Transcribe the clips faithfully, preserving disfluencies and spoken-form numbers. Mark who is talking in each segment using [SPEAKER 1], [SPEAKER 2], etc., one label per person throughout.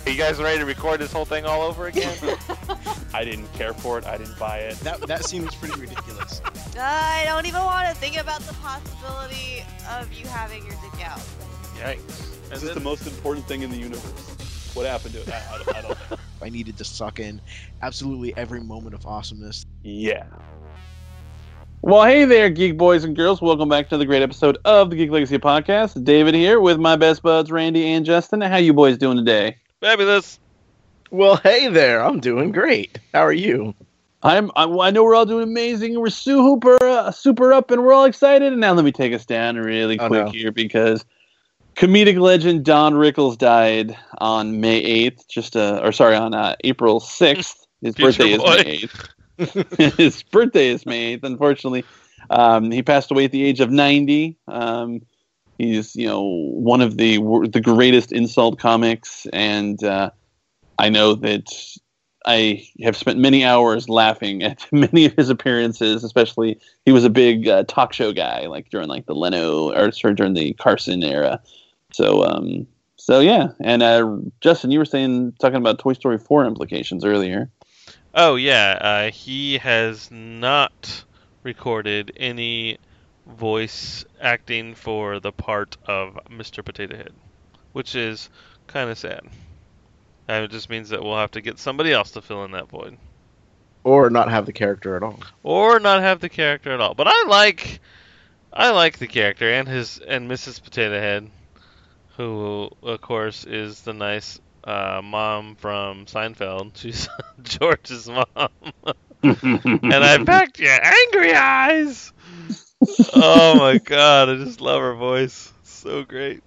[SPEAKER 1] Are you guys ready to record this whole thing all over again?
[SPEAKER 2] I didn't care for it. I didn't buy it.
[SPEAKER 3] That that seems pretty ridiculous.
[SPEAKER 4] I don't even want to think about the possibility of you having your dick out.
[SPEAKER 1] Yikes.
[SPEAKER 2] This
[SPEAKER 1] And
[SPEAKER 2] is
[SPEAKER 1] then,
[SPEAKER 2] the most important thing in the universe. What happened to it? I, I, don't, I don't know.
[SPEAKER 3] I needed to suck in absolutely every moment of awesomeness.
[SPEAKER 2] Yeah.
[SPEAKER 5] Well, hey there, geek boys and girls. Welcome back to the great episode of the Geek Legacy Podcast. David here with my best buds, Randy and Justin. How you boys doing today?
[SPEAKER 1] fabulous.
[SPEAKER 6] Well, hey there. I'm doing great. How are you?
[SPEAKER 5] I'm. I, I know we're all doing amazing. We're super, uh, super up, and we're all excited. And now let me take us down really
[SPEAKER 6] Oh,
[SPEAKER 5] quick
[SPEAKER 6] no.
[SPEAKER 5] here because comedic legend Don Rickles died on May eighth. Just uh, or sorry, on uh, April sixth. His
[SPEAKER 1] Future
[SPEAKER 5] birthday
[SPEAKER 1] boy.
[SPEAKER 5] is May eighth. His birthday is May eighth. Unfortunately, um, he passed away at the age of ninety. Um, he's you know one of the the greatest insult comics, and uh, I know that I have spent many hours laughing at many of his appearances. Especially, he was a big uh, talk show guy, like during like the Leno or sorry, during the Carson era. So, um, so yeah. And uh, Justin, you were saying talking about Toy Story four implications earlier.
[SPEAKER 1] Oh, yeah. Uh, he has not recorded any voice acting for the part of Mister Potato Head, which is kind of sad. And it just means that we'll have to get somebody else to fill in that void.
[SPEAKER 6] Or not have the character at all.
[SPEAKER 1] Or not have the character at all. But I like I like the character and his and Missus Potato Head, who of course is the nice uh, mom from Seinfeld. She's George's mom. And I backed you, angry eyes. Oh my god, I just love her voice. So great.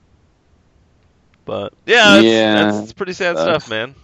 [SPEAKER 1] But yeah, that's,
[SPEAKER 5] Yeah,
[SPEAKER 1] that's pretty sad
[SPEAKER 5] that's-
[SPEAKER 1] stuff, man.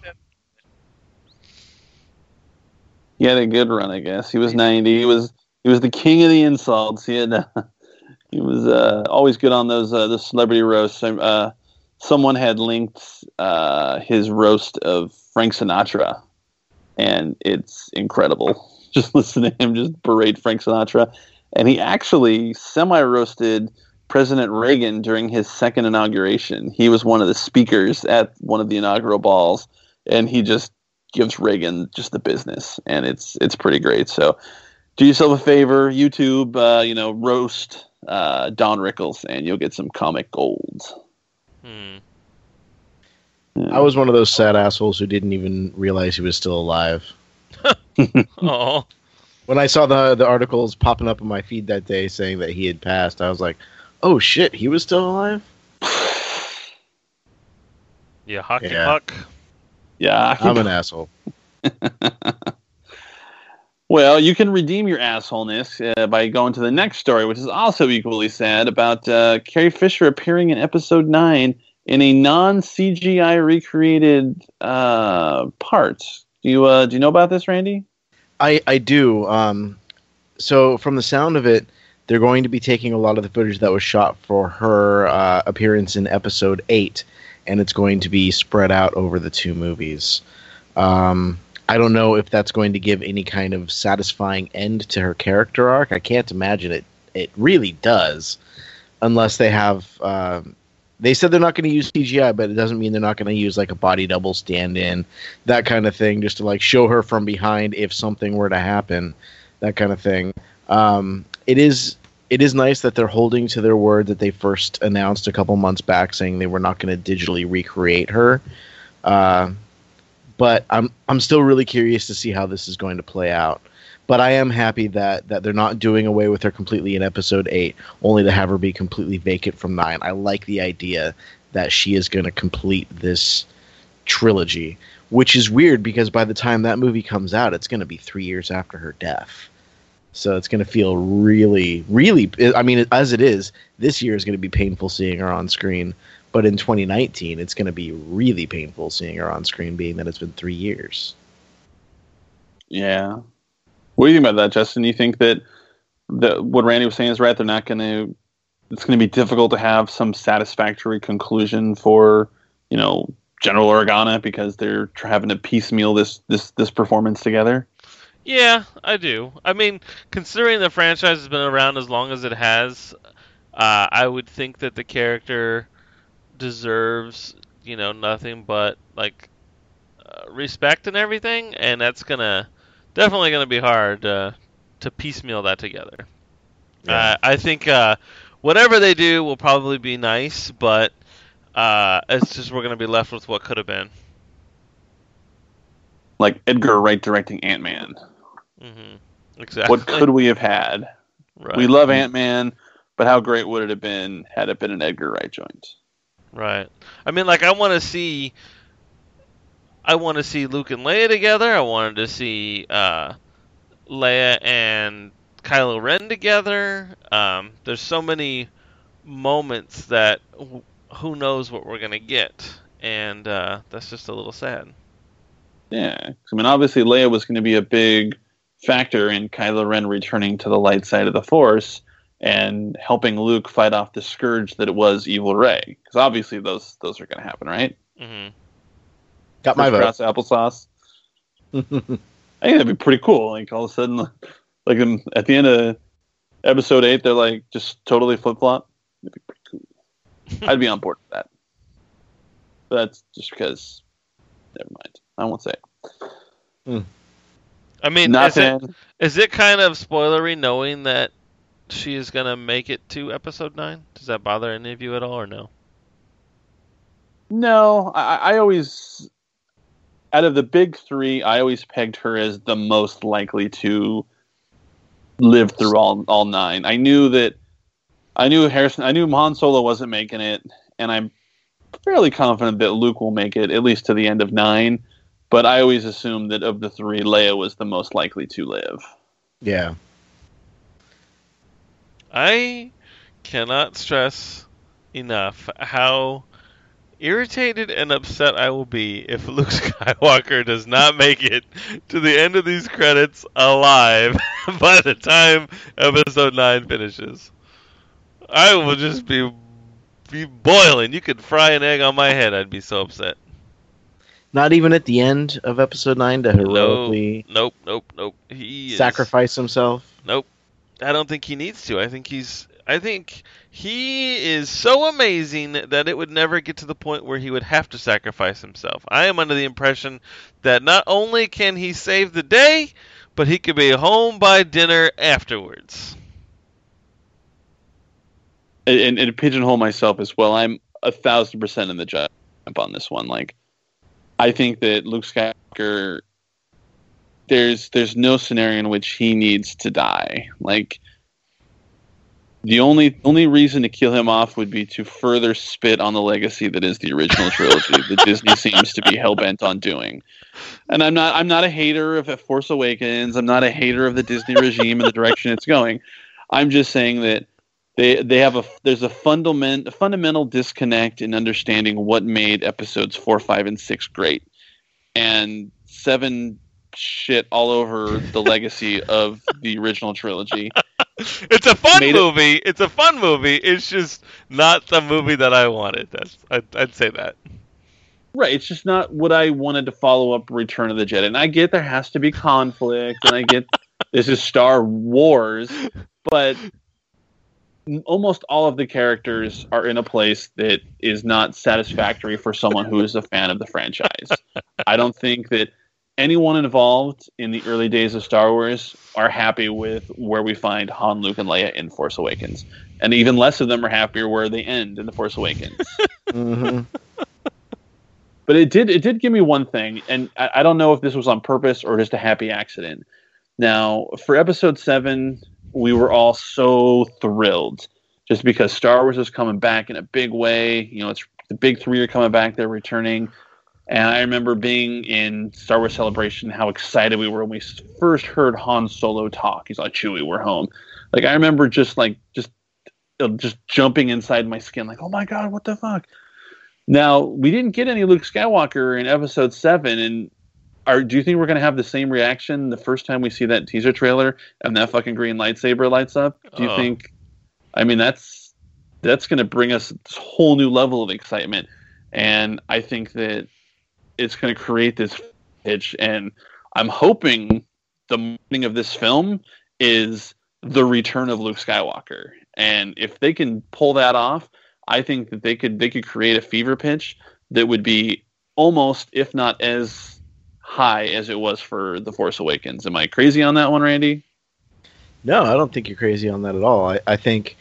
[SPEAKER 5] He had a good run, I guess. He was ninety. He was he was the king of the insults. He had uh, he was uh, always good on those uh, the celebrity roasts. Uh, someone had linked uh, his roast of Frank Sinatra, and it's incredible. Just listen to him just berate Frank Sinatra, and he actually semi roasted President Reagan during his second inauguration. He was one of the speakers at one of the inaugural balls, and he just gives Reagan just the business, and it's it's pretty great. So do yourself a favor, YouTube, uh, you know, roast uh, Don Rickles, and you'll get some comic gold.
[SPEAKER 1] Hmm.
[SPEAKER 6] I was one of those sad assholes who didn't even realize he was still alive.
[SPEAKER 1] Oh.
[SPEAKER 6] When I saw the the articles popping up on my feed that day saying that he had passed, I was like, oh shit, he was still alive?
[SPEAKER 1] Yeah, hockey
[SPEAKER 6] Yeah.
[SPEAKER 1] puck.
[SPEAKER 5] Yeah.
[SPEAKER 6] I'm an asshole.
[SPEAKER 5] Well, you can redeem your assholeness uh, by going to the next story, which is also equally sad, about uh, Carrie Fisher appearing in episode nine in a non-C G I recreated uh, part. Do you uh, do you know about this, Randy?
[SPEAKER 6] I, I do. Um, so from the sound of it, they're going to be taking a lot of the footage that was shot for her uh, appearance in episode eight, and it's going to be spread out over the two movies. Um, I don't know if that's going to give any kind of satisfying end to her character arc. I can't imagine it. It really does, unless they have. Um, they said they're not going to use C G I, but it doesn't mean they're not going to use like a body double stand-in, that kind of thing, just to like show her from behind if something were to happen, that kind of thing. Um, it is. It is nice that they're holding to their word that they first announced a couple months back, saying they were not going to digitally recreate her. Uh, but I'm I'm still really curious to see how this is going to play out. But I am happy that, that they're not doing away with her completely in episode eight, only to have her be completely vacant from nine. I like the idea that she is going to complete this trilogy, which is weird because by the time that movie comes out, it's going to be three years after her death. So it's going to feel really, really, I mean, as it is, this year is going to be painful seeing her on screen. But in twenty nineteen, it's going to be really painful seeing her on screen, being that it's been three years.
[SPEAKER 5] Yeah. What do you think about that, Justin? You think that the, what Randy was saying is right? They're not going to. It's going to be difficult to have some satisfactory conclusion for, you know, General Organa because they're tr- having to piecemeal this this this performance together.
[SPEAKER 1] Yeah, I do. I mean, considering the franchise has been around as long as it has, uh, I would think that the character deserves you know, nothing but like uh, respect and everything, and that's gonna definitely gonna be hard uh, to piecemeal that together.
[SPEAKER 6] Yeah.
[SPEAKER 1] Uh, I think uh, whatever they do will probably be nice, but uh, it's just we're gonna be left with what could have been.
[SPEAKER 5] Like Edgar Wright directing Ant-Man.
[SPEAKER 1] hmm Exactly.
[SPEAKER 5] What could we have had?
[SPEAKER 1] Right.
[SPEAKER 5] We love Ant-Man, but how great would it have been had it been an Edgar Wright joint?
[SPEAKER 1] Right. I mean, like, I want to see, I want to see Luke and Leia together. I wanted to see uh, Leia and Kylo Ren together. Um, there's so many moments that wh- who knows what we're gonna get, and uh, that's just a little sad.
[SPEAKER 5] Yeah. I mean, obviously Leia was going to be a big factor in Kylo Ren returning to the light side of the Force and helping Luke fight off the scourge that it was Evil Rey. Because obviously those those are going to happen, right?
[SPEAKER 1] hmm
[SPEAKER 6] Got my vote.
[SPEAKER 5] Cross applesauce. I think that'd be pretty cool. Like all of a sudden, like in, at the end of episode eight, they're like just totally flip flop. That'd be pretty cool. I'd be on board with that. But that's just because. Never mind. I won't say it.
[SPEAKER 1] I mean, is it,
[SPEAKER 5] Nothing.
[SPEAKER 1] is it kind of spoilery knowing that she is gonna make it to episode nine? Does that bother any of you at all, or no?
[SPEAKER 5] No, I, I always, out of the big three, I always pegged her as the most likely to live through all all nine. I knew that, I knew Harrison, I knew Han Solo wasn't making it, and I'm fairly confident that Luke will make it at least to the end of nine. But I always assumed that of the three, Leia was the most likely to live.
[SPEAKER 6] Yeah.
[SPEAKER 1] I cannot stress enough how irritated and upset I will be if Luke Skywalker does not make it to the end of these credits alive by the time episode nine finishes. I will just be be boiling. You could fry an egg on my head. I'd be so upset.
[SPEAKER 6] Not even at the end of episode nine to heroically
[SPEAKER 1] Nope, nope, nope. He is,
[SPEAKER 6] sacrifice himself.
[SPEAKER 1] Nope. I don't think he needs to. I think he's I think he is so amazing that it would never get to the point where he would have to sacrifice himself. I am under the impression that not only can he save the day, but he could be home by dinner afterwards.
[SPEAKER 5] And, and to pigeonhole myself as well, I'm a thousand percent in the jump on this one. Like, I think that Luke Skywalker, there's there's no scenario in which he needs to die. Like, the only only reason to kill him off would be to further spit on the legacy that is the original trilogy that Disney seems to be hell bent on doing. And I'm not I'm not a hater of Force Awakens. I'm not a hater of the Disney regime and the direction it's going. I'm just saying that they they have a there's a fundament a fundamental disconnect in understanding what made episodes four, five, and six great, and seven shit all over the legacy of the original trilogy.
[SPEAKER 1] It's a fun
[SPEAKER 5] Made it-
[SPEAKER 1] movie. It's a fun movie. It's just not the movie that I wanted. That's I'd, I'd say that.
[SPEAKER 5] Right, it's just not what I wanted to follow up Return of the Jedi. And I get there has to be conflict, and I get this is Star Wars, but almost all of the characters are in a place that is not satisfactory for someone who is a fan of the franchise. I don't think that anyone involved in the early days of Star Wars are happy with where we find Han, Luke, and Leia in Force Awakens. And even less of them are happier where they end in The Force Awakens.
[SPEAKER 6] Mm-hmm.
[SPEAKER 5] But it did it did give me one thing, and I, I don't know if this was on purpose or just a happy accident. Now, for episode seven, we were all so thrilled just because Star Wars is coming back in a big way. You know, it's the big three are coming back, they're returning. And I remember being in Star Wars Celebration, how excited we were when we first heard Han Solo talk. He's like, Chewie, we're home. Like, I remember just like, just, just jumping inside my skin, like, oh my God, what the fuck? Now, we didn't get any Luke Skywalker in episode seven, and are, do you think we're going to have the same reaction the first time we see that teaser trailer and that fucking green lightsaber lights up? Do you
[SPEAKER 1] Oh.
[SPEAKER 5] think, I mean, that's, that's going to bring us this whole new level of excitement. And I think that it's going to create this pitch, and I'm hoping the morning of this film is the return of Luke Skywalker. And if they can pull that off, I think that they could they could create a fever pitch that would be almost, if not as high as it was for The Force Awakens. Am I crazy on that one, Randy?
[SPEAKER 6] No, I don't think you're crazy on that at all. I, I think,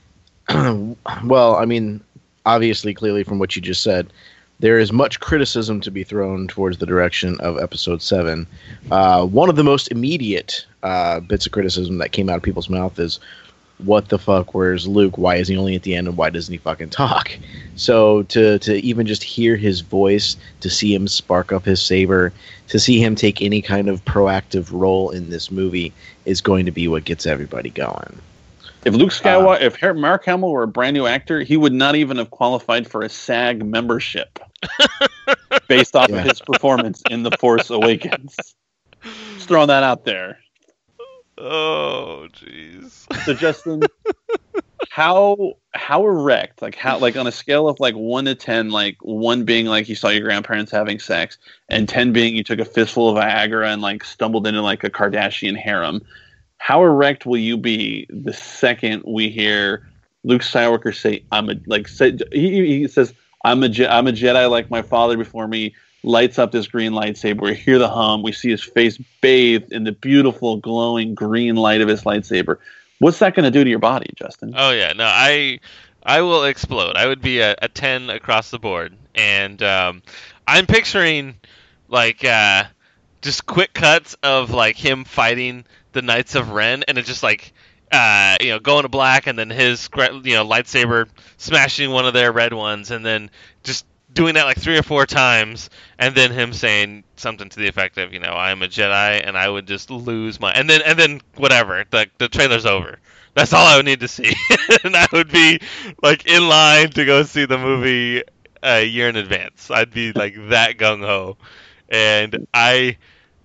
[SPEAKER 6] well, I mean, obviously, clearly from what you just said, there is much criticism to be thrown towards the direction of Episode seven. Uh, one of the most immediate uh, bits of criticism that came out of people's mouth is, what the fuck, where's Luke? Why is he only at the end, and why doesn't he fucking talk? So to, to even just hear his voice, to see him spark up his saber, to see him take any kind of proactive role in this movie is going to be what gets everybody going.
[SPEAKER 5] If Luke Skywalker, uh, if Mark Hamill were a brand new actor, he would not even have qualified for a SAG membership based off yeah. of his performance in The Force Awakens. Just throwing that out there.
[SPEAKER 1] Oh, jeez.
[SPEAKER 5] So, Justin, how how erect, like how, like on a scale of like one to ten, like one being like you saw your grandparents having sex, and ten being you took a fistful of Viagra and like stumbled into like a Kardashian harem. How erect will you be the second we hear Luke Skywalker say, "I'm a," like say, he, he says, "I'm a Je- I'm a Jedi like my father before me." Lights up this green lightsaber. We hear the hum. We see his face bathed in the beautiful, glowing green light of his lightsaber. What's that going to do to your body, Justin?
[SPEAKER 1] Oh yeah, no, I I will explode. I would be a, a ten across the board, and um, I'm picturing like uh, just quick cuts of like him fighting the Knights of Ren, and it's just like uh, you know going to black, and then his you know lightsaber smashing one of their red ones, and then just doing that like three or four times, and then him saying something to the effect of, you know, I'm a Jedi, and I would just lose my, and then and then whatever, the the trailer's over. That's all I would need to see, and I would be like in line to go see the movie a year in advance. I'd be like that gung ho, and I,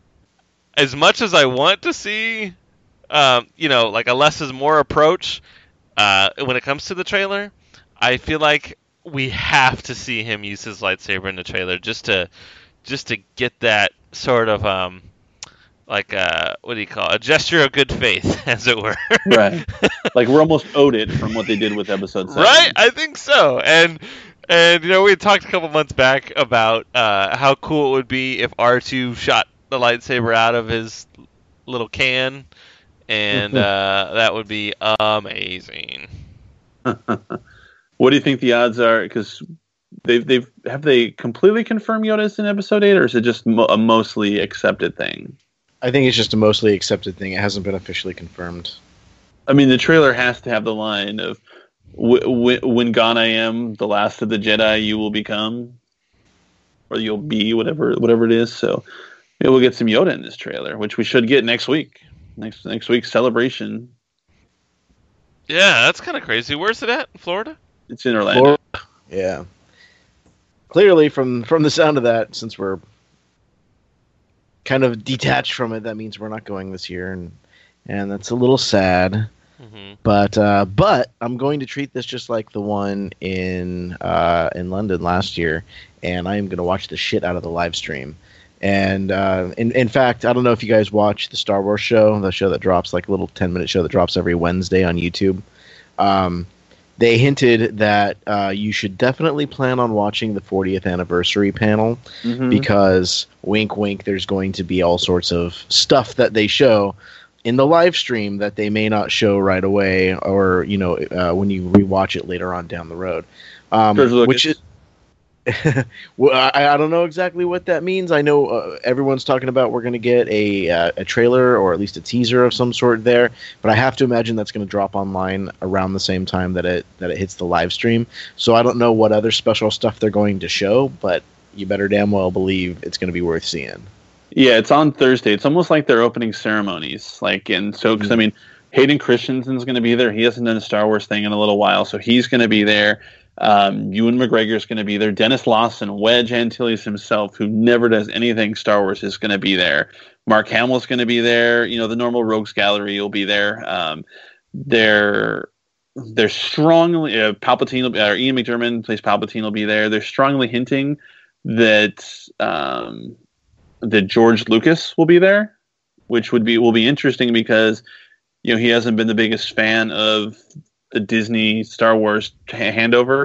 [SPEAKER 1] as much as I want to see, um, you know, like a less is more approach, uh, when it comes to the trailer, I feel like we have to see him use his lightsaber in the trailer just to just to get that sort of um like uh what do you call it? A gesture of good faith, as it were.
[SPEAKER 5] Right. Like we're almost owed it from what they did with episode seven.
[SPEAKER 1] Right? I think so. And and you know, we had talked a couple months back about uh how cool it would be if R two shot the lightsaber out of his little can, and uh that would be amazing.
[SPEAKER 5] What do you think the odds are? Because they've they've have they completely confirmed Yoda's in episode eight, or is it just mo- a mostly accepted thing?
[SPEAKER 6] I think it's just a mostly accepted thing. It hasn't been officially confirmed.
[SPEAKER 5] I mean, the trailer has to have the line of w- w- "When gone I am, the last of the Jedi you will become," or you'll be, whatever whatever it is. So maybe we'll get some Yoda in this trailer, which we should get next week. Next next week's celebration.
[SPEAKER 1] Yeah, that's kind of crazy. Where's it at? Florida?
[SPEAKER 5] It's in Orlando.
[SPEAKER 6] Florida. Yeah. Clearly, from from the sound of that, since we're kind of detached from it, that means we're not going this year, and and that's a little sad.
[SPEAKER 1] Mm-hmm.
[SPEAKER 6] But uh, but I'm going to treat this just like the one in uh, in London last year, and I am going to watch the shit out of the live stream. And uh, in in fact, I don't know if you guys watch the Star Wars show, the show that drops, like a little ten minute show that drops every Wednesday on YouTube. Um, they hinted that uh, you should definitely plan on watching the fortieth anniversary panel, mm-hmm. because wink wink, there's going to be all sorts of stuff that they show in the live stream that they may not show right away, or you know uh, when you rewatch it later on down the road, um, which is. Well, I, I don't know exactly what that means. I know uh, everyone's talking about we're going to get a uh, a trailer or at least a teaser of some sort there, but I have to imagine that's going to drop online around the same time that it that it hits the live stream. So I don't know what other special stuff they're going to show, but you better damn well believe it's going to be worth seeing.
[SPEAKER 5] Yeah, it's on Thursday. It's almost like their opening ceremonies. Like, and so because mm-hmm. I mean, Hayden Christensen's going to be there. He hasn't done a Star Wars thing in a little while, so he's going to be there. Um, Ewan McGregor's going to be there. Dennis Lawson, Wedge Antilles himself, who never does anything Star Wars, is going to be there. Mark Hamill's going to be there. You know, the normal Rogues Gallery will be there. Um, they're they're strongly uh, Palpatine will be, or Ian McDiarmid plays Palpatine will be there. They're strongly hinting that um, that George Lucas will be there, which would be will be interesting because you know he hasn't been the biggest fan of the Disney Star Wars handover,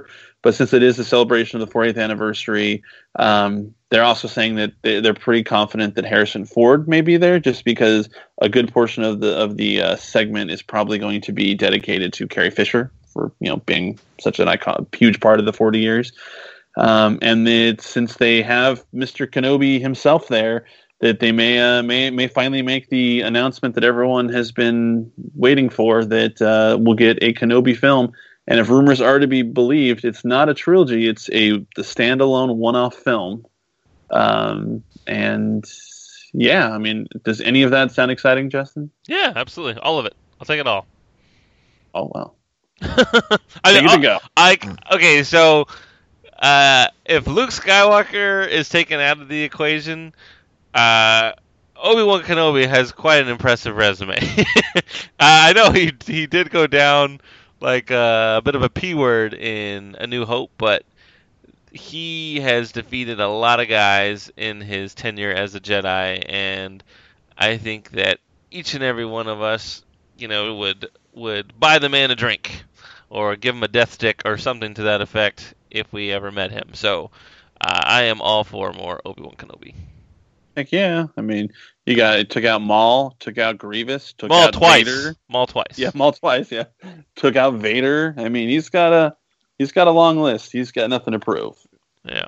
[SPEAKER 5] But since it is a celebration of the fortieth anniversary, um, they're also saying that they- they're pretty confident that Harrison Ford may be there, just because a good portion of the of the uh, segment is probably going to be dedicated to Carrie Fisher for you know being such an icon, huge part of the forty years. Um, and that since they have Mister Kenobi himself there, that they may uh, may may finally make the announcement that everyone has been waiting for, that uh, we'll get a Kenobi film. And if rumors are to be believed, it's not a trilogy; it's a the standalone one-off film. Um, and yeah, I mean, does any of that sound exciting, Justin?
[SPEAKER 1] Yeah, absolutely, all of it. I'll take it all.
[SPEAKER 5] Oh well,
[SPEAKER 1] I,
[SPEAKER 5] take it to go.
[SPEAKER 1] I okay, so uh, if Luke Skywalker is taken out of the equation, uh, Obi-Wan Kenobi has quite an impressive resume. I know he he did go down like uh, a bit of a P word in A New Hope, but he has defeated a lot of guys in his tenure as a Jedi, and I think that each and every one of us, you know, would would buy the man a drink or give him a death stick or something to that effect if we ever met him. So uh, I am all for more Obi-Wan Kenobi.
[SPEAKER 5] Heck yeah! I mean, you got it took out Maul, took out Grievous, took
[SPEAKER 1] Maul
[SPEAKER 5] out
[SPEAKER 1] twice.
[SPEAKER 5] Vader.
[SPEAKER 1] Maul twice.
[SPEAKER 5] Yeah, Maul twice. Yeah, took out Vader. I mean, he's got a he's got a long list. He's got nothing to prove.
[SPEAKER 1] Yeah.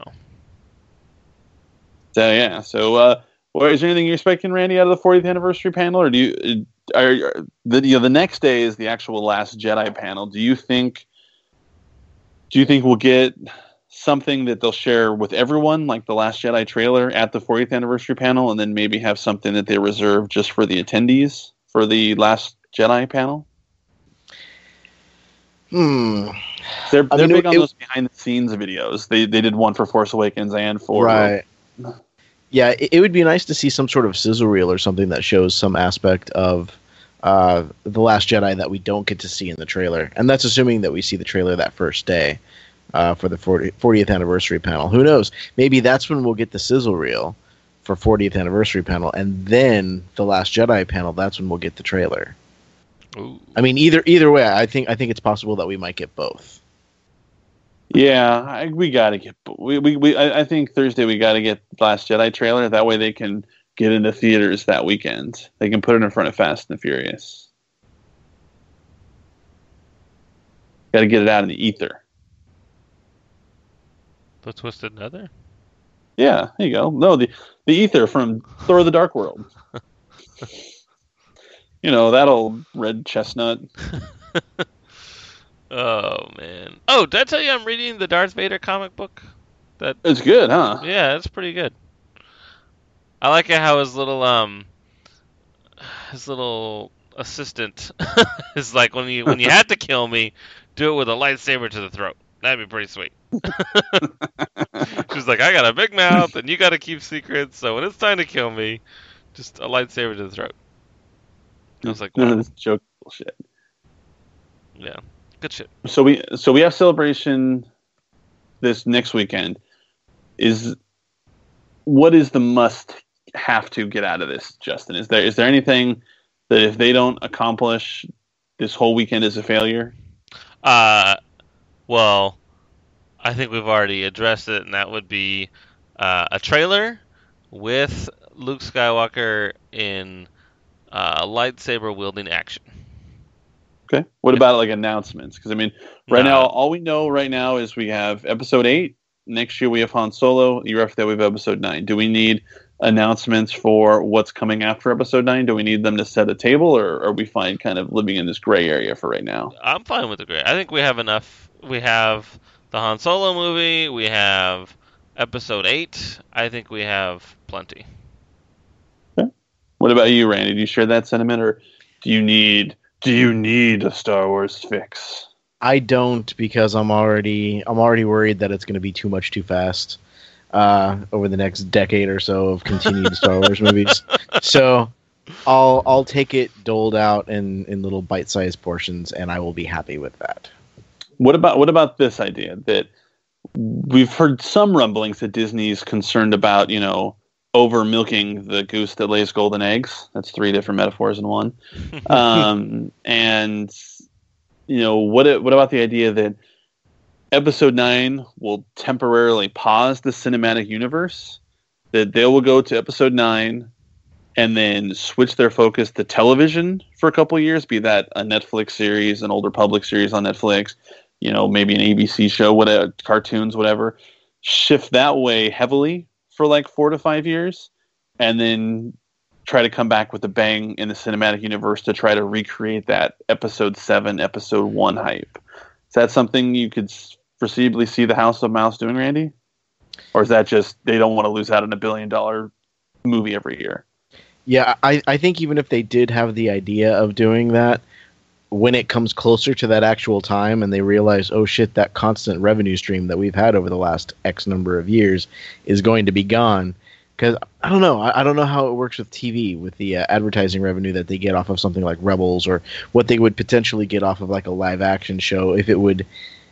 [SPEAKER 5] So yeah. So, uh, well, is there anything you're expecting, Randy, out of the fortieth anniversary panel, or do you are, are the you know the next day is the actual Last Jedi panel? Do you think? Do you think we'll get something that they'll share with everyone, like the Last Jedi trailer at the fortieth anniversary panel, and then maybe have something that they reserve just for the attendees for the Last Jedi panel?
[SPEAKER 6] Hmm.
[SPEAKER 5] They're
[SPEAKER 6] I
[SPEAKER 5] they're
[SPEAKER 6] mean,
[SPEAKER 5] big
[SPEAKER 6] it-
[SPEAKER 5] on
[SPEAKER 6] it-
[SPEAKER 5] those behind the scenes videos. They they did one for Force Awakens and for
[SPEAKER 6] Right. Yeah, it, it would be nice to see some sort of sizzle reel or something that shows some aspect of uh, The Last Jedi that we don't get to see in the trailer. And that's assuming that we see the trailer that first day uh, for the forty, fortieth anniversary panel. Who knows? Maybe that's when we'll get the sizzle reel for fortieth anniversary panel. And then the Last Jedi panel, that's when we'll get the trailer.
[SPEAKER 1] Ooh.
[SPEAKER 6] I mean, either either way, I think I think it's possible that we might get both.
[SPEAKER 5] Yeah, I, we got to get. We, we, we I, I think Thursday we got to get Last Jedi trailer. That way they can get into theaters that weekend. They can put it in front of Fast and the Furious. Got to get it out in the ether.
[SPEAKER 1] The Twisted Nether?
[SPEAKER 5] Yeah, there you go. No, the the ether from Thor: The Dark World. You know, that old red chestnut.
[SPEAKER 1] Oh, man. Oh, did I tell you I'm reading the Darth Vader comic book? That
[SPEAKER 5] It's good, huh?
[SPEAKER 1] Yeah, it's pretty good. I like it how his little um his little assistant is like, when you when you had to kill me, do it with a lightsaber to the throat. That'd be pretty sweet. She's like, I got a big mouth and you got to keep secrets, so when it's time to kill me, just a lightsaber to the throat. I was like,
[SPEAKER 5] None
[SPEAKER 1] wow.
[SPEAKER 5] of this joke bullshit.
[SPEAKER 1] Yeah, good shit.
[SPEAKER 5] So we so we have Celebration this next weekend. Is what is the must have to get out of this, Justin? Is there is there anything that if they don't accomplish, this whole weekend is a failure?
[SPEAKER 1] Uh, well, I think we've already addressed it, and that would be uh, a trailer with Luke Skywalker in uh, lightsaber wielding action.
[SPEAKER 5] Okay. What about like announcements? Because I mean, right
[SPEAKER 1] No.
[SPEAKER 5] now, all we know right now is we have Episode Eight. Next year we have Han Solo. Year after that we have Episode Nine. Do we need announcements for what's coming after Episode Nine? Do we need them to set a table, or are we fine kind of living in this gray area for right now?
[SPEAKER 1] I'm fine with the gray. I think we have enough. We have the Han Solo movie. We have Episode Eight. I think we have plenty.
[SPEAKER 5] What about you, Randy? Do you share that sentiment, or do you need do you need a Star Wars fix?
[SPEAKER 6] I don't, because I'm already I'm already worried that it's going to be too much too fast uh, over the next decade or so of continued Star Wars movies. So I'll I'll take it doled out in, in little bite-sized portions, and I will be happy with that.
[SPEAKER 5] What about what about this idea that we've heard some rumblings that Disney's concerned about, you know, over milking the goose that lays golden eggs. That's three different metaphors in one. Um, and you know, what what about the idea that Episode nine will temporarily pause the cinematic universe. That they will go to Episode nine and then switch their focus to television for a couple of years, be that a Netflix series, an older public series on Netflix, you know, maybe an A B C show, whatever, cartoons, whatever. Shift that way heavily for like four to five years, and then try to come back with a bang in the cinematic universe to try to recreate that Episode seven, Episode one hype. Is that something you could foreseeably see the House of Mouse doing, Randy? Or is that just they don't want to lose out on a billion dollar movie every year?
[SPEAKER 6] Yeah, I, I think even if they did have the idea of doing that, when it comes closer to that actual time and they realize, oh shit, that constant revenue stream that we've had over the last X number of years is going to be gone. Because, I don't know, I, I don't know how it works with T V, with the uh, advertising revenue that they get off of something like Rebels, or what they would potentially get off of like a live action show, if it would,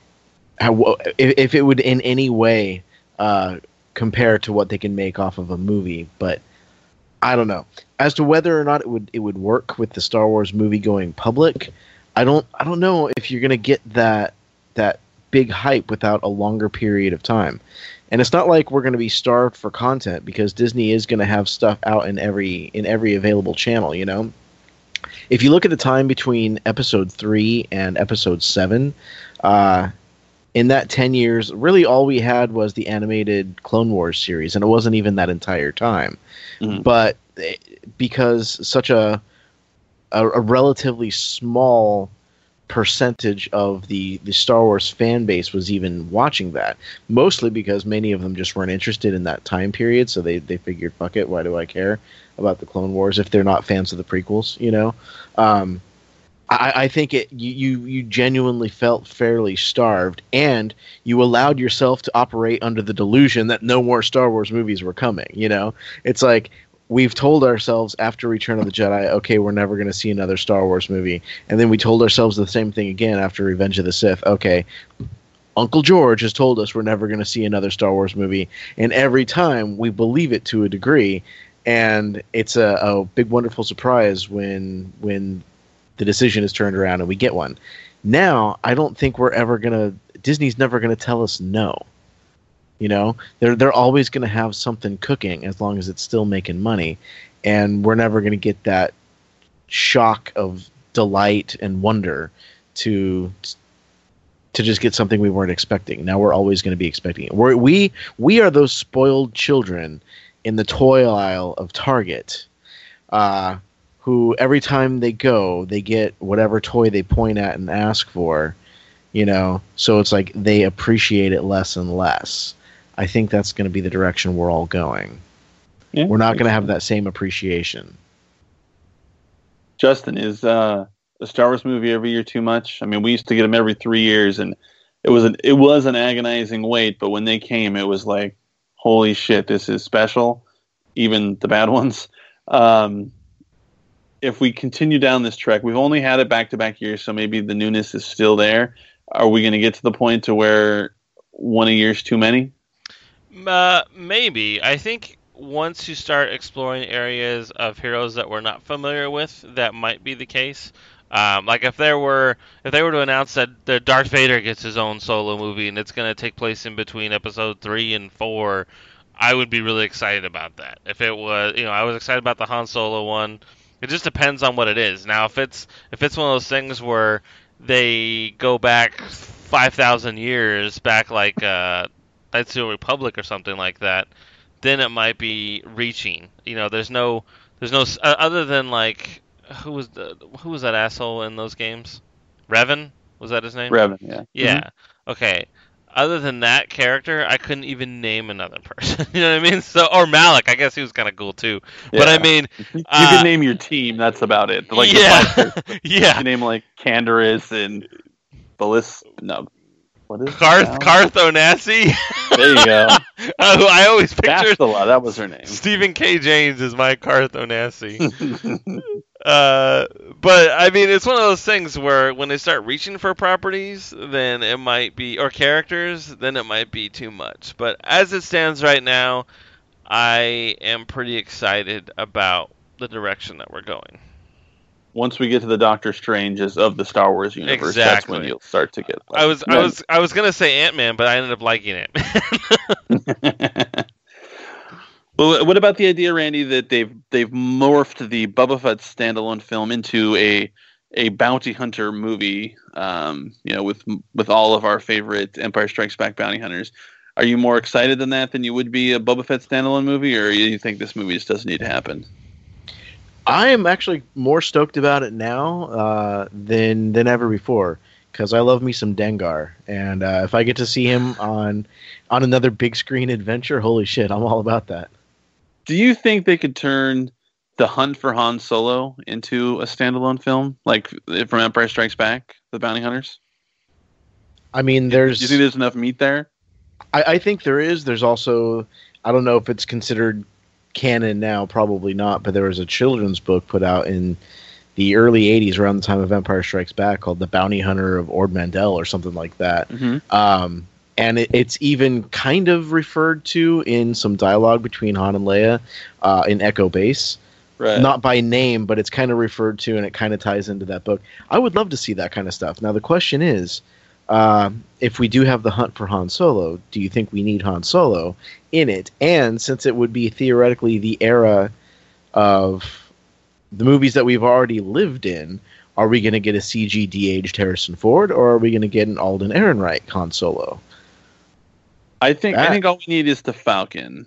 [SPEAKER 6] how, if, if it would in any way uh, compare to what they can make off of a movie. But I don't know. As to whether or not it would it would work with the Star Wars movie going public, I don't I don't know if you're gonna get that that big hype without a longer period of time. And it's not like we're gonna be starved for content, because Disney is gonna have stuff out in every in every available channel, you know? If you look at the time between episode three and episode seven, uh in that ten years, really all we had was the animated Clone Wars series, and it wasn't even that entire time. Mm-hmm. But because such a, a a relatively small percentage of the, the Star Wars fan base was even watching that, mostly because many of them just weren't interested in that time period, so they, they figured, fuck it, why do I care about the Clone Wars if they're not fans of the prequels, you know? Um, I, I think it you, you, you genuinely felt fairly starved, and you allowed yourself to operate under the delusion that no more Star Wars movies were coming, you know? It's like, we've told ourselves after Return of the Jedi, okay, we're never going to see another Star Wars movie. And then we told ourselves the same thing again after Revenge of the Sith. Okay, Uncle George has told us we're never going to see another Star Wars movie. And every time we believe it to a degree. And it's a, a big, wonderful surprise when when the decision is turned around and we get one. Now, I don't think we're ever going to... Disney's never going to tell us no. You know, they're they're always going to have something cooking as long as it's still making money, and we're never going to get that shock of delight and wonder to to just get something we weren't expecting. Now we're always going to be expecting it. We're, we we are those spoiled children in the toy aisle of Target, uh, who every time they go, they get whatever toy they point at and ask for. You know, so it's like they appreciate it less and less. I think that's going to be the direction we're all going. Yeah, we're not going to have that same appreciation.
[SPEAKER 5] Justin, is uh, a Star Wars movie every year too much? I mean, we used to get them every three years, and it was an it was an agonizing wait. But when they came, it was like, holy shit, this is special. Even the bad ones. Um, if we continue down this trek, we've only had it back to back years, so maybe the newness is still there. Are we going to get to the point to where one a year is too many?
[SPEAKER 1] Uh, maybe. I think once you start exploring areas of heroes that we're not familiar with, that might be the case. Um, like if there were, if they were to announce that the Darth Vader gets his own solo movie and it's going to take place in between episode three and four, I would be really excited about that. If it was, you know, I was excited about the Han Solo one. It just depends on what it is. Now, if it's if it's one of those things where they go back five thousand years, back like uh, Knights of the Republic or something like that, then it might be reaching. You know, there's no, there's no uh, other than like who was the who was that asshole in those games? Revan, was that his name?
[SPEAKER 5] Revan, yeah.
[SPEAKER 1] Yeah.
[SPEAKER 5] Mm-hmm.
[SPEAKER 1] Okay. Other than that character, I couldn't even name another person. You know what I mean? So, or Malik, I guess he was kind of cool too. Yeah. But I mean,
[SPEAKER 5] you
[SPEAKER 1] uh,
[SPEAKER 5] can name your team. That's about it. Like
[SPEAKER 1] yeah,
[SPEAKER 5] the
[SPEAKER 1] yeah.
[SPEAKER 5] You can name like Canderous and Ballis. No, what is
[SPEAKER 1] Karth Karth Onasi?
[SPEAKER 5] There you go.
[SPEAKER 1] I, I always pictured
[SPEAKER 5] Bastila, that was her name.
[SPEAKER 1] Stephen K. James is my Karth Onasi. uh, but I mean, it's one of those things where when they start reaching for properties, then it might be, or characters, then it might be too much. But as it stands right now, I am pretty excited about the direction that we're going.
[SPEAKER 5] Once we get to the Doctor Stranges of the Star Wars universe, that's when
[SPEAKER 1] Exactly.
[SPEAKER 5] you'll start to get.
[SPEAKER 1] I was I
[SPEAKER 5] Yeah.
[SPEAKER 1] was I was gonna say Ant-Man, but I ended up liking Ant-Man.
[SPEAKER 5] Well, what about the idea, Randy, that they've they've morphed the Boba Fett standalone film into a a bounty hunter movie? Um, you know, with with all of our favorite Empire Strikes Back bounty hunters. Are you more excited than that than you would be a Boba Fett standalone movie, or do you think this movie just doesn't need to happen?
[SPEAKER 6] I am actually more stoked about it now uh, than than ever before because I love me some Dengar, and uh, if I get to see him on on another big screen adventure, holy shit, I'm all about that.
[SPEAKER 5] Do you think they could turn The Hunt for Han Solo into a standalone film, like from Empire Strikes Back, the bounty hunters?
[SPEAKER 6] I mean,
[SPEAKER 5] Do
[SPEAKER 6] there's
[SPEAKER 5] you think there's enough meat there?
[SPEAKER 6] I, I think there is. There's also, I don't know if it's considered canon now, probably not, but there was a children's book put out in the early eighties around the time of Empire Strikes Back called The Bounty Hunter of Ord Mantell or something like that.
[SPEAKER 5] Mm-hmm.
[SPEAKER 6] Um, and it, it's even kind of referred to in some dialogue between Han and Leia uh, in Echo Base.
[SPEAKER 5] Right.
[SPEAKER 6] Not by name, but it's kind of referred to, and it kind of ties into that book. I would love to see that kind of stuff. Now, the question is, uh, if we do have the hunt for Han Solo, do you think we need Han Solo in it? And since it would be theoretically the era of the movies that we've already lived in, are we going to get a C G de-aged Harrison Ford, or are we going to get an Alden Ehrenreich Han Solo?
[SPEAKER 5] I think
[SPEAKER 6] That-
[SPEAKER 5] I think all we need is the Falcon.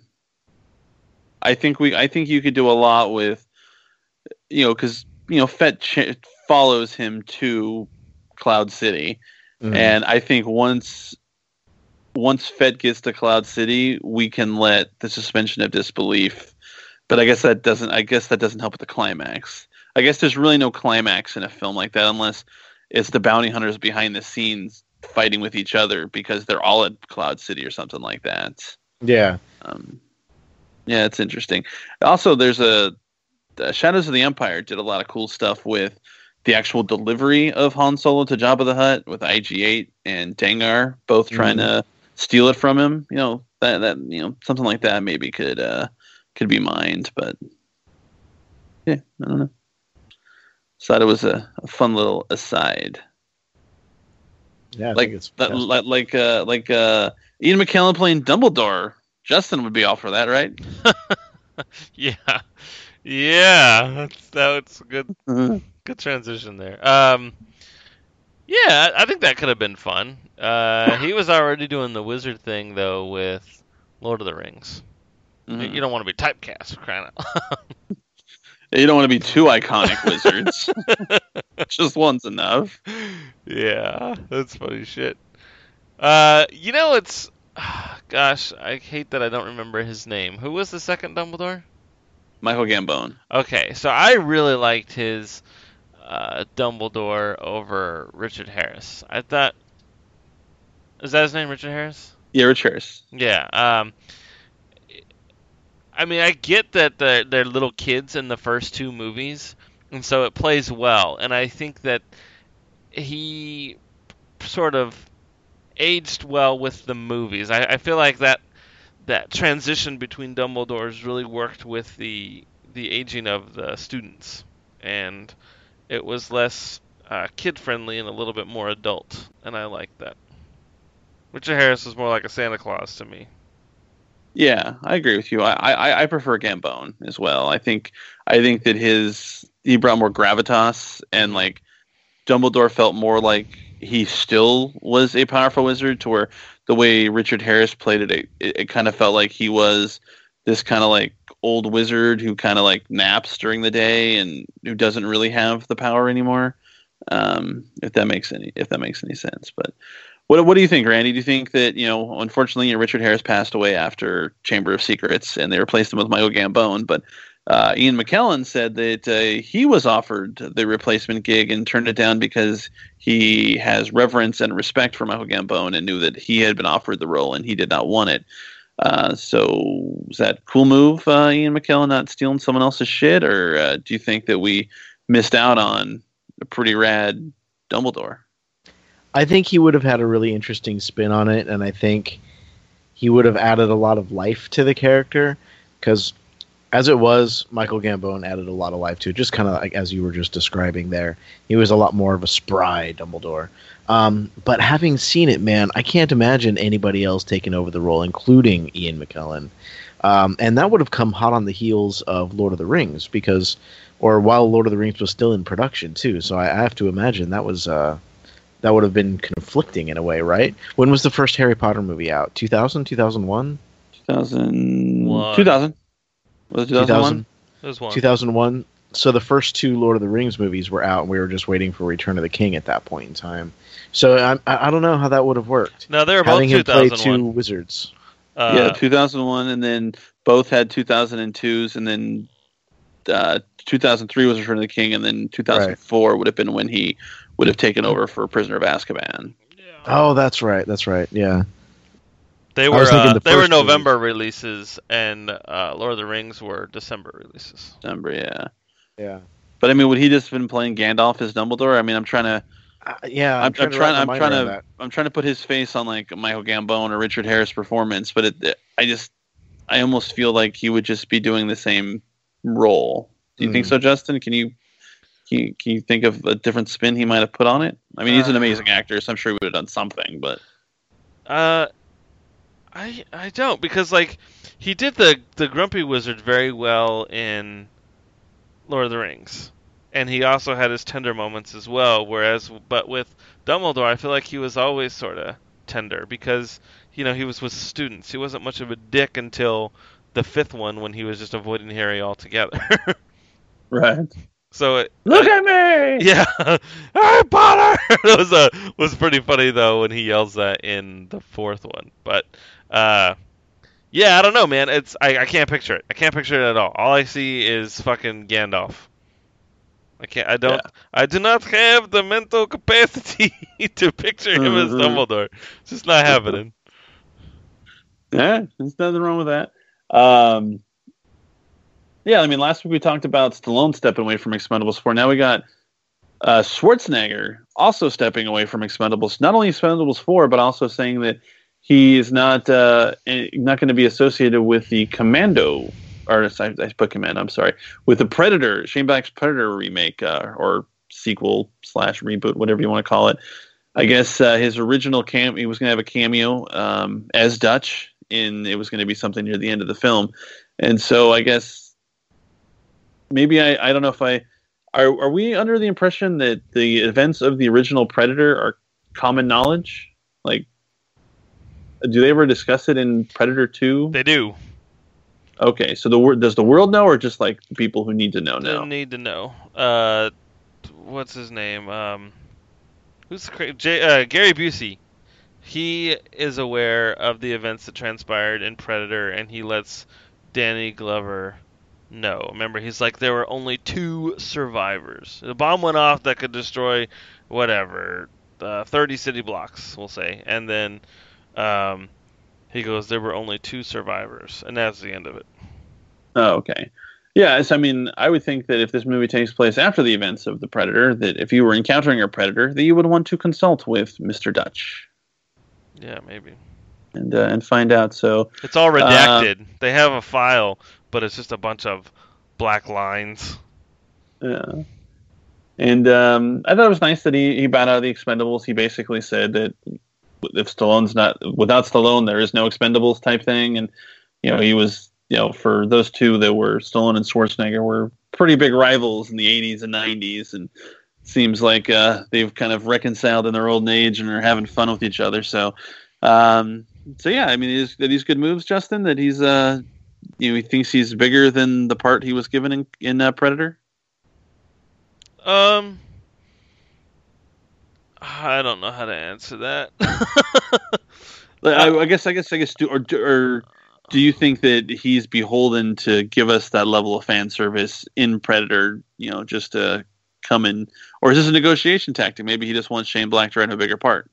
[SPEAKER 5] I think we I think you could do a lot with, you know, because you know Fett ch- follows him to Cloud City,
[SPEAKER 6] Mhm.
[SPEAKER 5] and I think once once Fett gets to Cloud City, we can let the suspension of disbelief. But I guess that doesn't. I guess that doesn't help with the climax. I guess there's really no climax in a film like that unless it's the bounty hunters behind the scenes fighting with each other because they're all at Cloud City or something like that.
[SPEAKER 6] Yeah.
[SPEAKER 5] Um, yeah, it's interesting. Also, there's a uh, Shadows of the Empire did a lot of cool stuff with the actual delivery of Han Solo to Jabba the Hutt with I G eight and Dengar both trying
[SPEAKER 6] Mhm.
[SPEAKER 5] to steal it from him. You know that that you know something like that maybe could uh, could be mined, but yeah, I don't know. So thought it was a, a fun little aside.
[SPEAKER 6] Yeah, I
[SPEAKER 5] Like
[SPEAKER 6] think it's
[SPEAKER 5] that,
[SPEAKER 6] fantastic.
[SPEAKER 5] like like uh, like uh, Ian McKellen playing Dumbledore. Justin would be all for that, right?
[SPEAKER 1] Yeah, yeah, that's that's a good good transition there. Um, yeah, I I think that could have been fun. Uh, he was already doing the wizard thing though with Lord of the Rings. You-
[SPEAKER 5] Mhm.
[SPEAKER 1] You don't want to be typecast for crying out loud.
[SPEAKER 5] You don't want to be two iconic wizards. Just one's enough.
[SPEAKER 1] Yeah, that's funny shit. Uh, you know, it's gosh, I hate that I don't remember his name. Who was the second Dumbledore?
[SPEAKER 5] Michael Gambone.
[SPEAKER 1] Okay, so I really liked his uh, Dumbledore over Richard Harris. I thought, is that his name, Richard Harris?
[SPEAKER 5] Yeah, Rich Harris.
[SPEAKER 1] Yeah. Um, I mean, I get that they're, they're little kids in the first two movies, and so it plays well. And I think that he sort of aged well with the movies. I, I feel like that that transition between Dumbledores really worked with the the aging of the students, and it was less uh, kid friendly and a little bit more adult, and I like that. Richard Harris was more like a Santa Claus to me.
[SPEAKER 5] Yeah, I agree with you. I, I, I prefer Gambone as well. I think I think that his he brought more gravitas, and like Dumbledore felt more like he still was a powerful wizard. To where the way Richard Harris played it, it, it kind of felt like he was this kind of like old wizard who kind of like naps during the day and who doesn't really have the power anymore. Um, if that makes any if that makes any sense, but. What What do you think, Randy? Do you think that, you know, unfortunately, Richard Harris passed away after Chamber of Secrets, and they replaced him with Michael Gambone? But uh, Ian McKellen said that uh, he was offered the replacement gig and turned it down because he has reverence and respect for Michael Gambone and knew that he had been offered the role and he did not want it. Uh, so, is that a cool move, uh, Ian McKellen, not stealing someone else's shit, or uh, do you think that we missed out on a pretty rad Dumbledore?
[SPEAKER 6] I think he would have had a really interesting spin on it, and I think he would have added a lot of life to the character. Because As it was, Michael Gambon added a lot of life to it, just kind of like as you were just describing there. He was a lot more of a spry Dumbledore. Um, but having seen it, man, I can't imagine anybody else taking over the role, including Ian McKellen. Um, and that would have come hot on the heels of Lord of the Rings, because, or while Lord of the Rings was still in production too. So I, I have to imagine that was uh, that would have been conflicting in a way, right? When was the first Harry Potter movie out? two thousand, two thousand one?
[SPEAKER 5] two thousand.
[SPEAKER 1] One.
[SPEAKER 5] two thousand. Was it two thousand one?
[SPEAKER 1] It was one.
[SPEAKER 6] two thousand one. So the first two Lord of the Rings movies were out, and we were just waiting for Return of the King at that point in time. So I, I don't know how that would have worked.
[SPEAKER 1] No, they were both
[SPEAKER 6] Having him play two
[SPEAKER 1] two thousand one.
[SPEAKER 6] wizards.
[SPEAKER 1] Uh,
[SPEAKER 5] Yeah, two thousand one, and then both had two thousand twos, and then uh, two thousand three was Return of the King, and then two thousand four would have been when he would have taken over for Prisoner of Azkaban.
[SPEAKER 6] Oh, that's right. That's right. Yeah.
[SPEAKER 1] They
[SPEAKER 6] I
[SPEAKER 1] were
[SPEAKER 6] was thinking
[SPEAKER 1] uh,
[SPEAKER 6] the
[SPEAKER 1] they were
[SPEAKER 6] first
[SPEAKER 1] November releases, and uh, Lord of the Rings were December releases.
[SPEAKER 5] December, yeah.
[SPEAKER 6] Yeah.
[SPEAKER 5] But I mean, would he just been playing Gandalf as Dumbledore? I mean, I'm trying to,
[SPEAKER 6] Uh, yeah.
[SPEAKER 5] I'm, I'm
[SPEAKER 6] to
[SPEAKER 5] trying,
[SPEAKER 6] wrap
[SPEAKER 5] I'm
[SPEAKER 6] my
[SPEAKER 5] trying
[SPEAKER 6] mind
[SPEAKER 5] to,
[SPEAKER 6] around
[SPEAKER 5] I'm trying to put his face on like Michael Gambon or Richard Harris performance, but it, I just, I almost feel like he would just be doing the same role. Do you think
[SPEAKER 6] Mm.
[SPEAKER 5] so, Justin? Can you, can you, can you think of a different spin he might have put on it? I mean, he's an
[SPEAKER 1] Uh,
[SPEAKER 5] amazing actor, so I'm sure he would have done something. But
[SPEAKER 1] Uh, I I don't, because like he did the the Grumpy Wizard very well in Lord of the Rings, and he also had his tender moments as well. Whereas, but with Dumbledore, I feel like he was always sort of tender because you know he was with students. He wasn't much of a dick until the fifth one when he was just avoiding Harry altogether.
[SPEAKER 5] right,
[SPEAKER 1] So it,
[SPEAKER 5] look at me.
[SPEAKER 1] yeah, Harry Potter. That was a was pretty funny though when he yells that in the fourth one. But uh, yeah, I don't know, man. It's I, I can't picture it. I can't picture it at all. All I see is fucking Gandalf. I can't. I don't.
[SPEAKER 5] Yeah.
[SPEAKER 1] I do not have the mental capacity to picture him as
[SPEAKER 5] Mhm.
[SPEAKER 1] Dumbledore. It's just not happening.
[SPEAKER 5] Yeah, there's nothing wrong with that. Um, yeah, I mean, last week we talked about Stallone stepping away from Expendables four. Now we got uh, Schwarzenegger also stepping away from Expendables. Not only Expendables four, but also saying that he is not uh, eh, not going to be associated with the Commando, or I, I put Commando. I'm sorry, with the Predator, Shane Black's Predator remake uh, or sequel slash reboot, whatever you want to call it. I guess uh, his original cam he was going to have a cameo um, as Dutch. In it was going to be something near the end of the film, and so I guess maybe I, I don't know if I are are we under the impression that the events of the original Predator are common knowledge? Like, do they ever discuss it in Predator two?
[SPEAKER 1] They do.
[SPEAKER 5] Okay, so the wor- does the world know, or just like the people who need to know
[SPEAKER 1] They
[SPEAKER 5] now?
[SPEAKER 1] need to know. Uh, what's his name? Um, who's the cra- J- uh, Gary Busey. He is aware of the events that transpired in Predator, and he lets Danny Glover know. Remember, he's like, there were only two survivors. The bomb went off that could destroy whatever, uh, thirty city blocks, we'll say. And then um, he goes, there were only two survivors, and that's the end of it.
[SPEAKER 5] Oh, okay. Yeah, so, I mean, I would think that if this movie takes place after the events of the Predator, that if you were encountering a Predator, that you would want to consult with Mister Dutch.
[SPEAKER 1] Yeah, maybe.
[SPEAKER 5] And uh, and find out. So
[SPEAKER 1] It's all redacted. They have a file, but it's just a bunch of black lines.
[SPEAKER 5] yeah. And um, I thought it was nice that he, he bowed out of the Expendables. He basically said that if Stallone's not without Stallone, there is no Expendables type thing. And you know, he was you know for those two that were Stallone and Schwarzenegger were pretty big rivals in the eighties and nineties, and seems like uh, they've kind of reconciled in their old age and are having fun with each other. So, um, so yeah, I mean, is are these good moves, Justin? That he's, uh, you know, he thinks he's bigger than the part he was given in, in uh, Predator.
[SPEAKER 1] Um, I don't know how to answer that.
[SPEAKER 5] I, I guess, I guess, I guess, do, or, or do you think that he's beholden to give us that level of fan service in Predator? You know, just to come in, or is this a negotiation tactic? Maybe he just wants Shane Black to write a bigger part.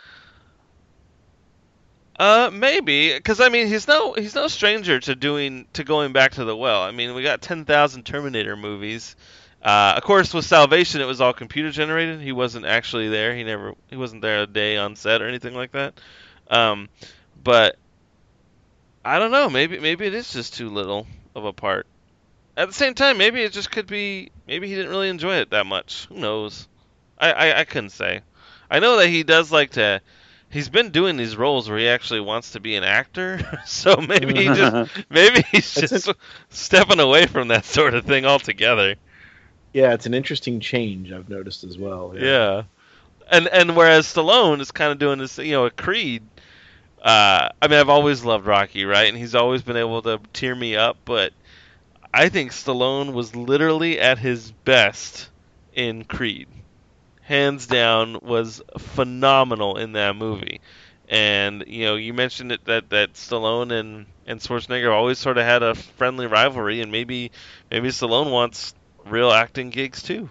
[SPEAKER 1] Uh, maybe, because I mean, he's no he's no stranger to doing to going back to the well. I mean, we got ten thousand Terminator movies. Uh, of course, with Salvation, it was all computer generated. He wasn't actually there. He never he wasn't there a day on set or anything like that. Um, but I don't know. Maybe maybe it is just too little of a part. at the same time, maybe it just could be. Maybe he didn't really enjoy it that much. Who knows? I, I, I couldn't say. I know that he does like to. He's been doing these roles where he actually wants to be an actor, so maybe he just maybe he's just stepping away from that sort of thing altogether.
[SPEAKER 6] Yeah, it's an interesting change I've noticed as well.
[SPEAKER 1] Yeah, yeah. and and whereas Stallone is kind of doing this, you know, a Creed. Uh, I mean, I've always loved Rocky, right? And he's always been able to tear me up, but I think Stallone was literally at his best in Creed. Hands down, was phenomenal in that movie. And, you know, you mentioned it that, that Stallone and, and Schwarzenegger always sort of had a friendly rivalry, and maybe maybe Stallone wants real acting gigs too.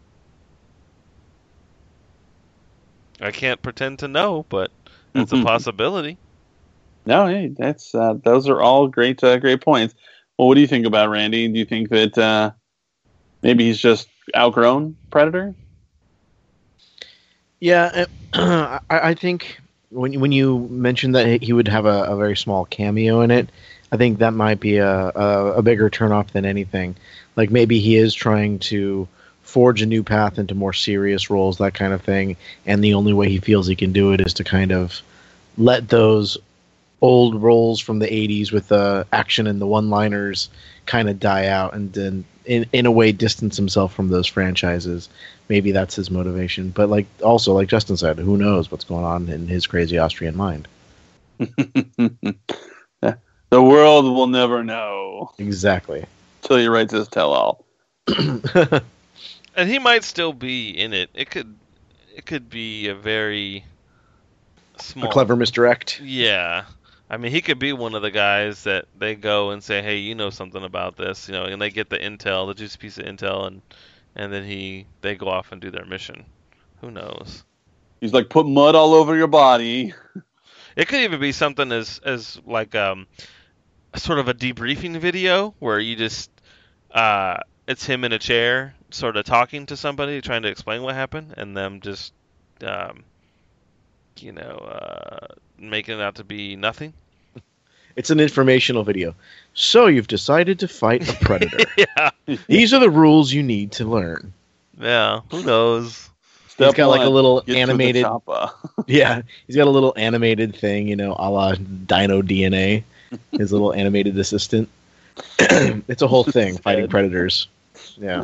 [SPEAKER 1] I can't pretend to know, but it's a possibility.
[SPEAKER 5] No, hey, that's uh, those are all great uh, great points. Well, what do you think about Randy? Do you think that uh, maybe he's just outgrown Predator?
[SPEAKER 6] Yeah, uh, I, I think when when you mentioned that he would have a, a very small cameo in it, I think that might be a, a, a bigger turnoff than anything. Like maybe he is trying to forge a new path into more serious roles, that kind of thing, and the only way he feels he can do it is to kind of let those old roles from the eighties with the action and the one-liners kind of die out, and then in in a way distance himself from those franchises. Maybe that's his motivation. But like also, like Justin said, who knows what's going on in his crazy Austrian mind.
[SPEAKER 5] The world will never know.
[SPEAKER 6] Exactly.
[SPEAKER 5] Till he writes his tell-all.
[SPEAKER 1] And he might still be in it. It could it could be a very small...
[SPEAKER 6] A clever misdirect.
[SPEAKER 1] Yeah. I mean, he could be one of the guys that they go and say, hey, you know something about this, you know, and they get the intel, the juicy piece of intel, and and then he they go off and do their mission. Who knows?
[SPEAKER 5] He's like, put mud all over your body.
[SPEAKER 1] It could even be something as as like um sort of a debriefing video where you just uh it's him in a chair sort of talking to somebody trying to explain what happened, and them just um you know uh making it out to be nothing.
[SPEAKER 6] It's an informational video. So you've decided to fight a predator.
[SPEAKER 1] Yeah.
[SPEAKER 6] These are the rules you need to learn.
[SPEAKER 1] Yeah, who knows?
[SPEAKER 5] Step
[SPEAKER 6] He's got like
[SPEAKER 5] one,
[SPEAKER 6] a little
[SPEAKER 5] get to the
[SPEAKER 6] animated
[SPEAKER 5] chopper.
[SPEAKER 6] Yeah, he's got a little animated thing, you know, a la Dino D N A. His little animated assistant. It's a whole thing, fighting predators. Yeah.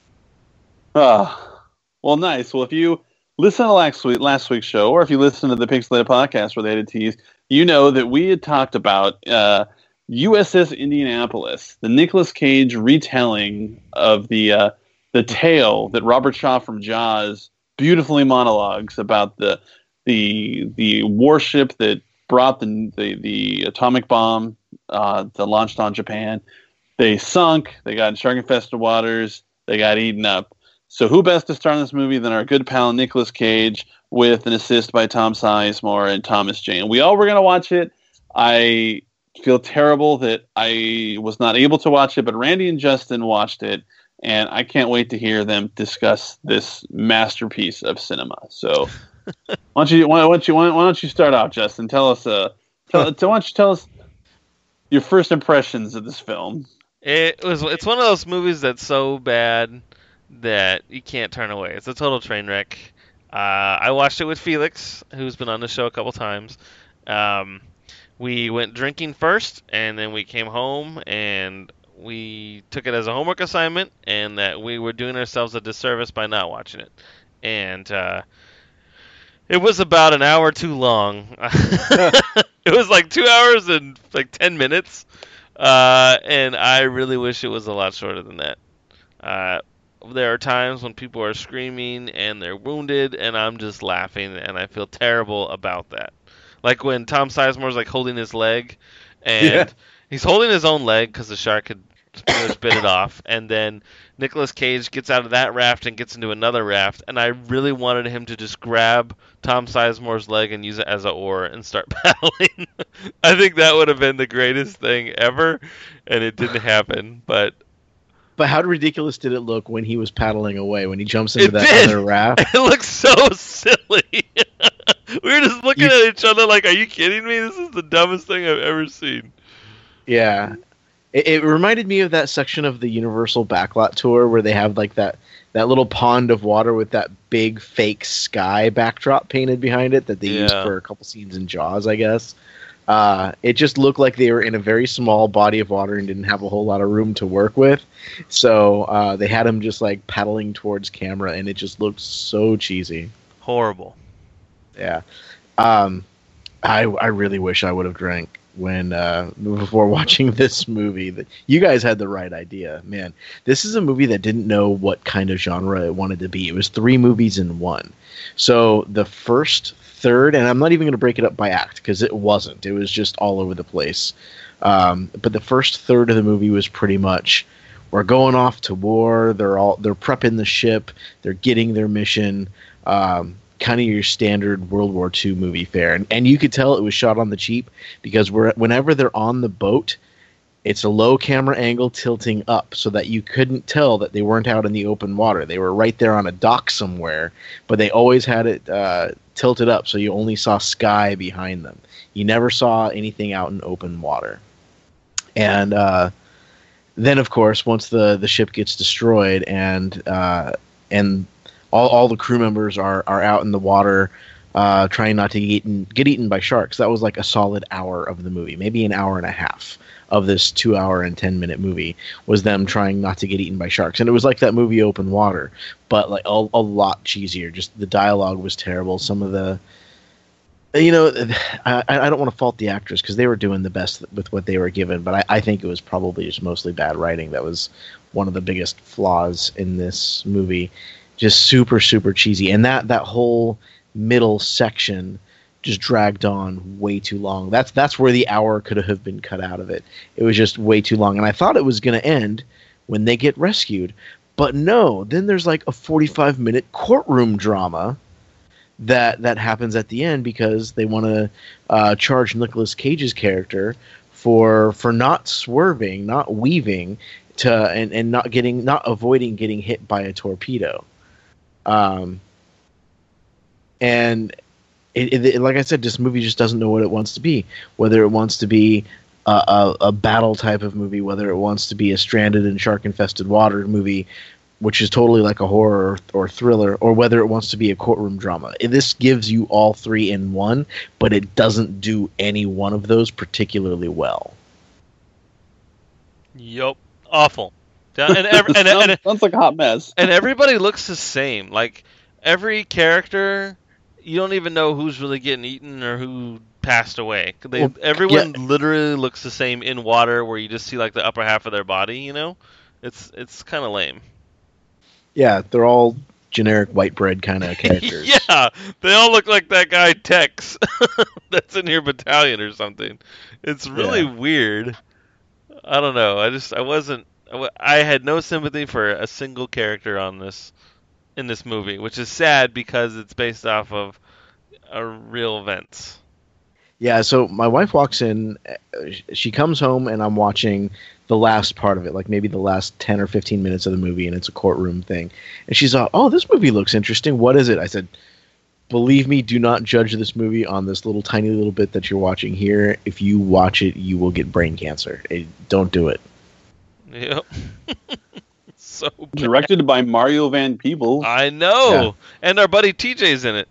[SPEAKER 5] Ah, well, nice. Well, if you listen to last week, last week's show, or if you listen to the Pixelated podcast related tease, you know that we had talked about uh, U S S Indianapolis, the Nicolas Cage retelling of the uh, the tale that Robert Shaw from Jaws beautifully monologues about the the the warship that brought the the, the atomic bomb uh, that launched on Japan. They sunk. They got in shark-infested waters. They got eaten up. So who best to star in this movie than our good pal Nicolas Cage, with an assist by Tom Sizemore and Thomas Jane. We all were going to watch it. I feel terrible that I was not able to watch it, but Randy and Justin watched it, and I can't wait to hear them discuss this masterpiece of cinema. So why don't you why don't you why don't you start out, Justin? Tell us uh tell, why don't you tell us your first impressions of this film?
[SPEAKER 1] It was it's one of those movies that's so bad that you can't turn away. It's a total train wreck. Uh, I watched it with Felix, who's been on the show a couple times. Um, we went drinking first, and then we came home, and we took it as a homework assignment, and that we were doing ourselves a disservice by not watching it. And uh, it was about an hour too long. It was like two hours and like ten minutes, uh, and I really wish it was a lot shorter than that. Uh, There are times when people are screaming and they're wounded, and I'm just laughing, and I feel terrible about that. Like when Tom Sizemore's like holding his leg, and
[SPEAKER 5] Yeah.
[SPEAKER 1] he's holding his own leg because the shark had pretty much bit it off, and then Nicolas Cage gets out of that raft and gets into another raft, and I really wanted him to just grab Tom Sizemore's leg and use it as an oar and start paddling. I think that would have been the greatest thing ever, and it didn't happen, but...
[SPEAKER 6] But how ridiculous did it look when he was paddling away, when he jumps into
[SPEAKER 1] It
[SPEAKER 6] that
[SPEAKER 1] did.
[SPEAKER 6] other raft?
[SPEAKER 1] It looks so silly. We were just looking
[SPEAKER 6] You-
[SPEAKER 1] at each other like, are you kidding me? This is the dumbest thing I've ever seen.
[SPEAKER 6] Yeah. It, it reminded me of that section of the Universal Backlot tour where they have like that that little pond of water with that big fake sky backdrop painted behind it that they used
[SPEAKER 1] Yeah.
[SPEAKER 6] for a couple scenes in Jaws, I guess. Uh, it just looked like they were in a very small body of water and didn't have a whole lot of room to work with. So uh, they had him just like paddling towards camera, and it just looked so cheesy.
[SPEAKER 1] Horrible.
[SPEAKER 6] Yeah. Um, I I really wish I would have drank when uh, before watching this movie. That you guys had the right idea, man. This is a movie that didn't know what kind of genre it wanted to be. It was three movies in one. So the first third, and I'm not even going to break it up by act because it wasn't. It was just all over the place. Um, but the first third of the movie was pretty much we're going off to war. They're all they're prepping the ship. They're getting their mission. Um, kind of your standard World War Two movie fare. And, and you could tell it was shot on the cheap because we're, whenever they're on the boat, it's a low camera angle tilting up so that you couldn't tell that they weren't out in the open water. They were right there on a dock somewhere, but they always had it uh, tilted up so you only saw sky behind them. You never saw anything out in open water. And uh, then, of course, once the, the ship gets destroyed and uh, and all all the crew members are, are out in the water uh, trying not to get eaten, get eaten by sharks, that was like a solid hour of the movie, maybe an hour and a half of this two hour and ten minute movie was them trying not to get eaten by sharks. And it was like that movie Open Water, but like a, a lot cheesier. Just the dialogue was terrible. Some of the, you know, I, I don't want to fault the actors because they were doing the best with what they were given, but I, I think it was probably just mostly bad writing. That was one of the biggest flaws in this movie. Just super, super cheesy. And that, that whole middle section just dragged on way too long. That's that's where the hour could have been cut out of it. It was just way too long. And I thought it was going to end when they get rescued. But no, then there's like a forty-five minute courtroom drama that that happens at the end because they want to uh, charge Nicolas Cage's character for for not swerving, not weaving to and, and not getting not avoiding getting hit by a torpedo. Um and It, it, like I said, this movie just doesn't know what it wants to be. Whether it wants to be a, a, a battle type of movie, whether it wants to be a stranded and shark-infested water movie, which is totally like a horror or, or thriller, or whether it wants to be a courtroom drama. This gives you all three in one, but it doesn't do any one of those particularly well.
[SPEAKER 1] Yup. Awful. Yeah, and, every, and,
[SPEAKER 5] sounds,
[SPEAKER 1] and,
[SPEAKER 5] sounds like a hot mess.
[SPEAKER 1] and everybody looks the same. Like, every character, you don't even know who's really getting eaten or who passed away. They,
[SPEAKER 6] Well,
[SPEAKER 1] everyone
[SPEAKER 6] yeah.
[SPEAKER 1] literally looks the same in water, where you just see like the upper half of their body. You know, it's it's kind of lame.
[SPEAKER 6] Yeah, they're all generic white bread kind of characters.
[SPEAKER 1] Yeah, they all look like that guy Tex that's in your battalion or something. It's really
[SPEAKER 6] Yeah.
[SPEAKER 1] weird. I don't know. I just I wasn't. I wa- I had no sympathy for a single character on this in this movie, which is sad because it's based off of uh, real events.
[SPEAKER 6] Yeah, so my wife walks in, uh, she comes home, and I'm watching the last part of it, like maybe the last ten or fifteen minutes of the movie, and it's a courtroom thing. And she's like, oh, this movie looks interesting. What is it? I said, believe me, do not judge this movie on this little tiny little bit that you're watching here. If you watch it, you will get brain cancer. It, don't do it.
[SPEAKER 1] Yep. So bad.
[SPEAKER 5] Directed by Mario Van Peebles.
[SPEAKER 1] I know,
[SPEAKER 6] Yeah.
[SPEAKER 1] and our buddy T J's in it.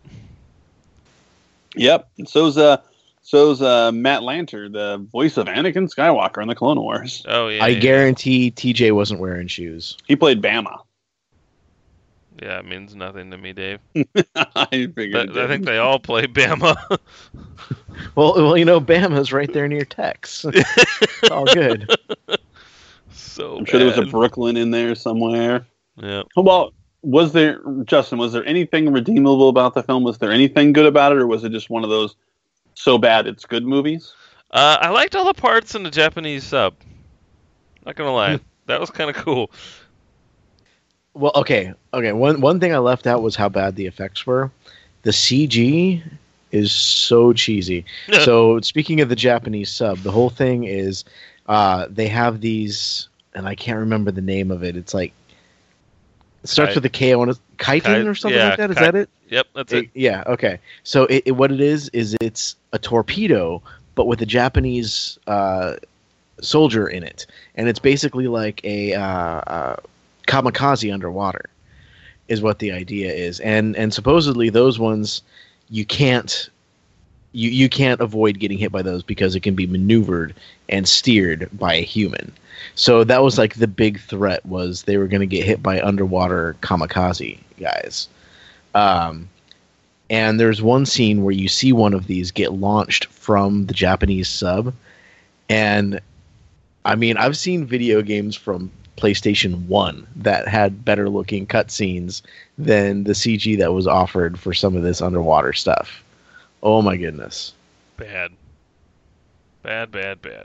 [SPEAKER 5] Yep. So's uh, so's uh, Matt Lanter, the voice of Anakin Skywalker in the Clone Wars.
[SPEAKER 1] Oh yeah.
[SPEAKER 6] I
[SPEAKER 1] yeah.
[SPEAKER 6] guarantee T J wasn't wearing shoes.
[SPEAKER 5] He played Bama.
[SPEAKER 1] Yeah, it means nothing to me, Dave.
[SPEAKER 5] I figured.
[SPEAKER 1] But
[SPEAKER 5] it
[SPEAKER 1] I think
[SPEAKER 5] did.
[SPEAKER 1] they all play Bama.
[SPEAKER 6] Well, well, you know, Bama's right there near Tex. It's all good.
[SPEAKER 1] So
[SPEAKER 5] I'm sure there was a
[SPEAKER 1] bad.
[SPEAKER 5] Brooklyn in there somewhere.
[SPEAKER 1] Yeah.
[SPEAKER 5] How about, was there, Justin, was there anything redeemable about the film? Was there anything good about it, or was it just one of those so bad it's good movies?
[SPEAKER 1] Uh, I liked all the parts in the Japanese sub. Not gonna lie, that was kind of cool.
[SPEAKER 6] Well, okay, okay. One one thing I left out was how bad the effects were. The C G is so cheesy. So speaking of the Japanese sub, the whole thing is uh, they have these, and I can't remember the name of it. It's like it starts
[SPEAKER 1] Kai-
[SPEAKER 6] with a K. I want to chitin
[SPEAKER 1] Kai-
[SPEAKER 6] or something
[SPEAKER 1] yeah,
[SPEAKER 6] like that. Is
[SPEAKER 1] Kai-
[SPEAKER 6] that it?
[SPEAKER 1] Yep, that's it.
[SPEAKER 6] It- yeah. Okay. So it, it, what it is is it's a torpedo, but with a Japanese uh, soldier in it, and it's basically like a uh, uh, kamikaze underwater, is what the idea is. And and supposedly those ones you can't you you can't avoid getting hit by those because it can be maneuvered and steered by a human. So that was like the big threat, was they were going to get hit by underwater kamikaze guys. Um, and there's one scene where you see one of these get launched from the Japanese sub, and I mean, I've seen video games from PlayStation one that had better looking cutscenes than the C G that was offered for some of this underwater stuff. Oh my goodness.
[SPEAKER 1] Bad. Bad, bad, bad.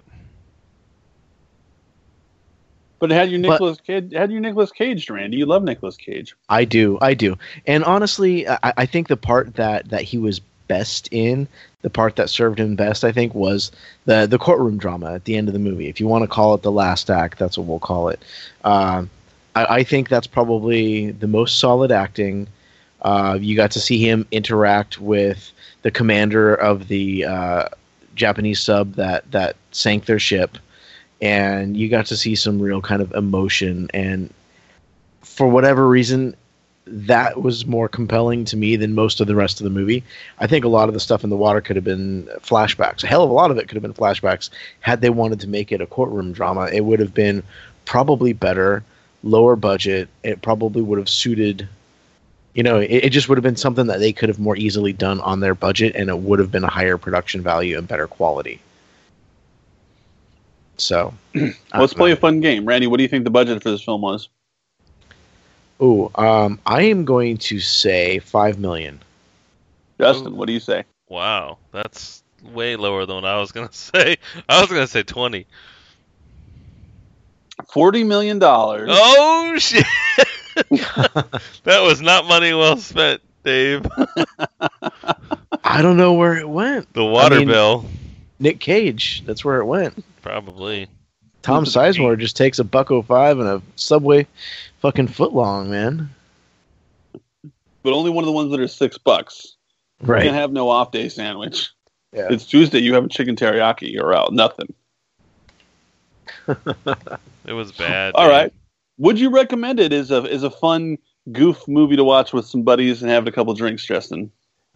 [SPEAKER 5] But it had you
[SPEAKER 6] But-
[SPEAKER 5] Nicolas Cage. Had you Nicolas Cage, Randy? You love Nicolas Cage.
[SPEAKER 6] I do, I do. And honestly, I, I think the part that, that he was best in, the part that served him best, I think, was the the courtroom drama at the end of the movie. If you want to call it the last act, that's what we'll call it. Um, I, I think that's probably the most solid acting. Uh, you got to see him interact with the commander of the uh, Japanese sub that, that sank their ship, and you got to see some real kind of emotion. And for whatever reason, that was more compelling to me than most of the rest of the movie. I think a lot of the stuff in the water could have been flashbacks. A hell of a lot of it could have been flashbacks. Had they wanted to make it a courtroom drama, it would have been probably better, lower budget. It probably would have suited, you know, it, it just would have been something that they could have more easily done on their budget, and it would have been a higher production value and better quality. So,
[SPEAKER 5] Let's play a fun game. Randy, what do you think the budget for this film was?
[SPEAKER 6] Oh, um, I am going to say five million.
[SPEAKER 5] Justin, what do you say?
[SPEAKER 1] Wow, that's way lower than what I was gonna say. I was gonna say twenty.
[SPEAKER 5] Forty million dollars.
[SPEAKER 1] Oh shit! That was not money well spent, Dave.
[SPEAKER 6] I don't know where it went.
[SPEAKER 1] The water
[SPEAKER 6] I mean,
[SPEAKER 1] bill,
[SPEAKER 6] Nick Cage, that's where it went.
[SPEAKER 1] probably.
[SPEAKER 6] Tom Sizemore just takes a buck oh five and a Subway fucking footlong, man.
[SPEAKER 5] But only one of the ones that are six bucks. You
[SPEAKER 6] Right.
[SPEAKER 5] can't have no off day sandwich.
[SPEAKER 6] Yeah.
[SPEAKER 5] It's Tuesday. You have a chicken teriyaki. You're out. Nothing.
[SPEAKER 1] It was bad.
[SPEAKER 5] All
[SPEAKER 1] dude.
[SPEAKER 5] right. Would you recommend it as a as a fun goof movie to watch with some buddies and having a couple drinks, Justin?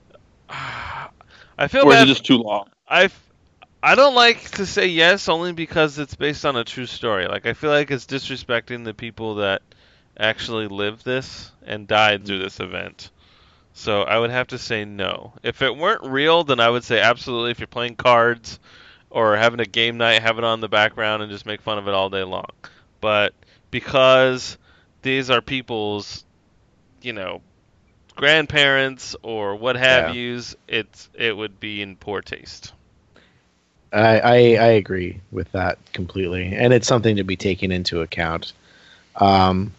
[SPEAKER 1] I feel
[SPEAKER 5] Or is
[SPEAKER 1] bad.
[SPEAKER 5] it just too long?
[SPEAKER 1] I I don't like to say yes only because it's based on a true story. Like I feel like it's disrespecting the people that actually lived this and died through this event. So I would have to say no. If it weren't real, then I would say absolutely. If you're playing cards or having a game night, have it on in the background and just make fun of it all day long. But because these are people's, you know, grandparents or what have
[SPEAKER 6] Yeah.
[SPEAKER 1] yous, it's it would be in poor taste.
[SPEAKER 6] I, I I agree with that completely, and it's something to be taken into account. Um,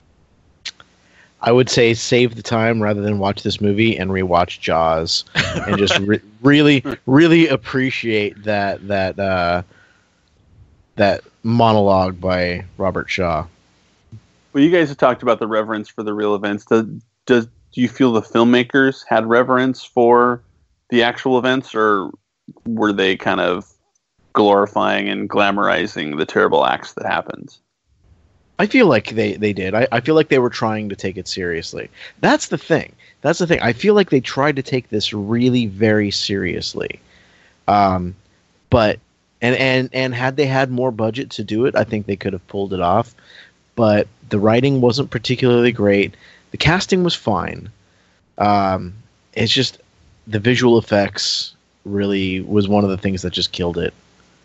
[SPEAKER 6] I would say save the time rather than watch this movie and rewatch Jaws, and just re- really really appreciate that that uh, that monologue by Robert Shaw.
[SPEAKER 5] Well, you guys have talked about the reverence for the real events. Does, does do you feel the filmmakers had reverence for the actual events, or were they kind of glorifying and glamorizing the terrible acts that happened?
[SPEAKER 6] I feel like they, they did. I, I feel like they were trying to take it seriously. That's the thing. That's the thing. I feel like they tried to take this really very seriously. Um, but and, and and had they had more budget to do it, I think they could have pulled it off. But the writing wasn't particularly great. The casting was fine. Um, it's just the visual effects really was one of the things that just killed it.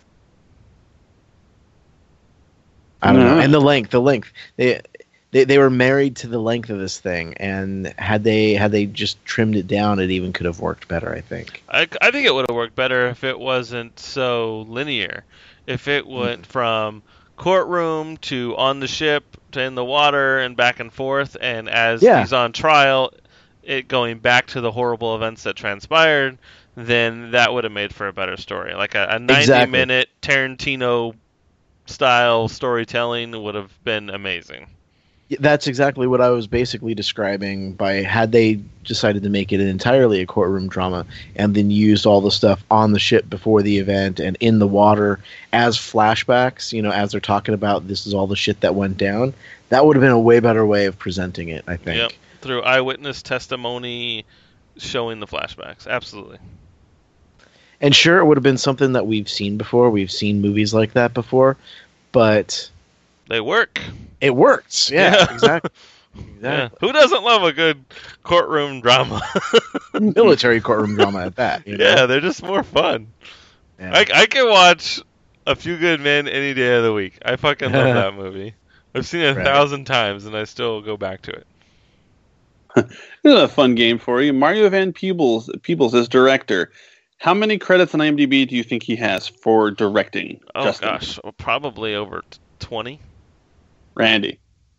[SPEAKER 6] I don't know.
[SPEAKER 5] Yeah.
[SPEAKER 6] And the length, the length. They, they they were married to the length of this thing, and had they had they just trimmed it down, it even could have worked better, I think.
[SPEAKER 1] I, I think it would have worked better if it wasn't so linear. If it went from courtroom to on the ship to in the water and back and forth, and as
[SPEAKER 6] Yeah.
[SPEAKER 1] he's on trial, it going back to the horrible events that transpired, then that would have made for a better story. Like a, a
[SPEAKER 6] Exactly.
[SPEAKER 1] ninety-minute Tarantino style storytelling would have been amazing.
[SPEAKER 6] That's exactly what I was basically describing by had they decided to make it entirely a courtroom drama and then used all the stuff on the ship before the event and in the water as flashbacks, you know, as they're talking about this is all the shit that went down, that would have been a way better way of presenting it, I think.
[SPEAKER 1] Yep, through eyewitness testimony showing the flashbacks. Absolutely.
[SPEAKER 6] And sure, it would have been something that we've seen before. We've seen movies like that before, but
[SPEAKER 1] they work.
[SPEAKER 6] It works. Yeah,
[SPEAKER 1] Yeah.
[SPEAKER 6] exactly.
[SPEAKER 1] Yeah.
[SPEAKER 6] exactly.
[SPEAKER 1] Who doesn't love a good courtroom drama?
[SPEAKER 6] Military courtroom drama at that. You know?
[SPEAKER 1] Yeah, they're just more fun.
[SPEAKER 6] Yeah.
[SPEAKER 1] I, I can watch A Few Good Men any day of the week. I fucking love that movie. I've seen it a
[SPEAKER 6] Right.
[SPEAKER 1] thousand times, and I still go back to it.
[SPEAKER 5] This is a fun game for you. Mario Van Peebles, Peebles is director. How many credits on IMDb do you think he has for directing?
[SPEAKER 1] Oh,
[SPEAKER 5] Justin?
[SPEAKER 1] gosh. Well, probably over t- twenty.
[SPEAKER 5] Randy.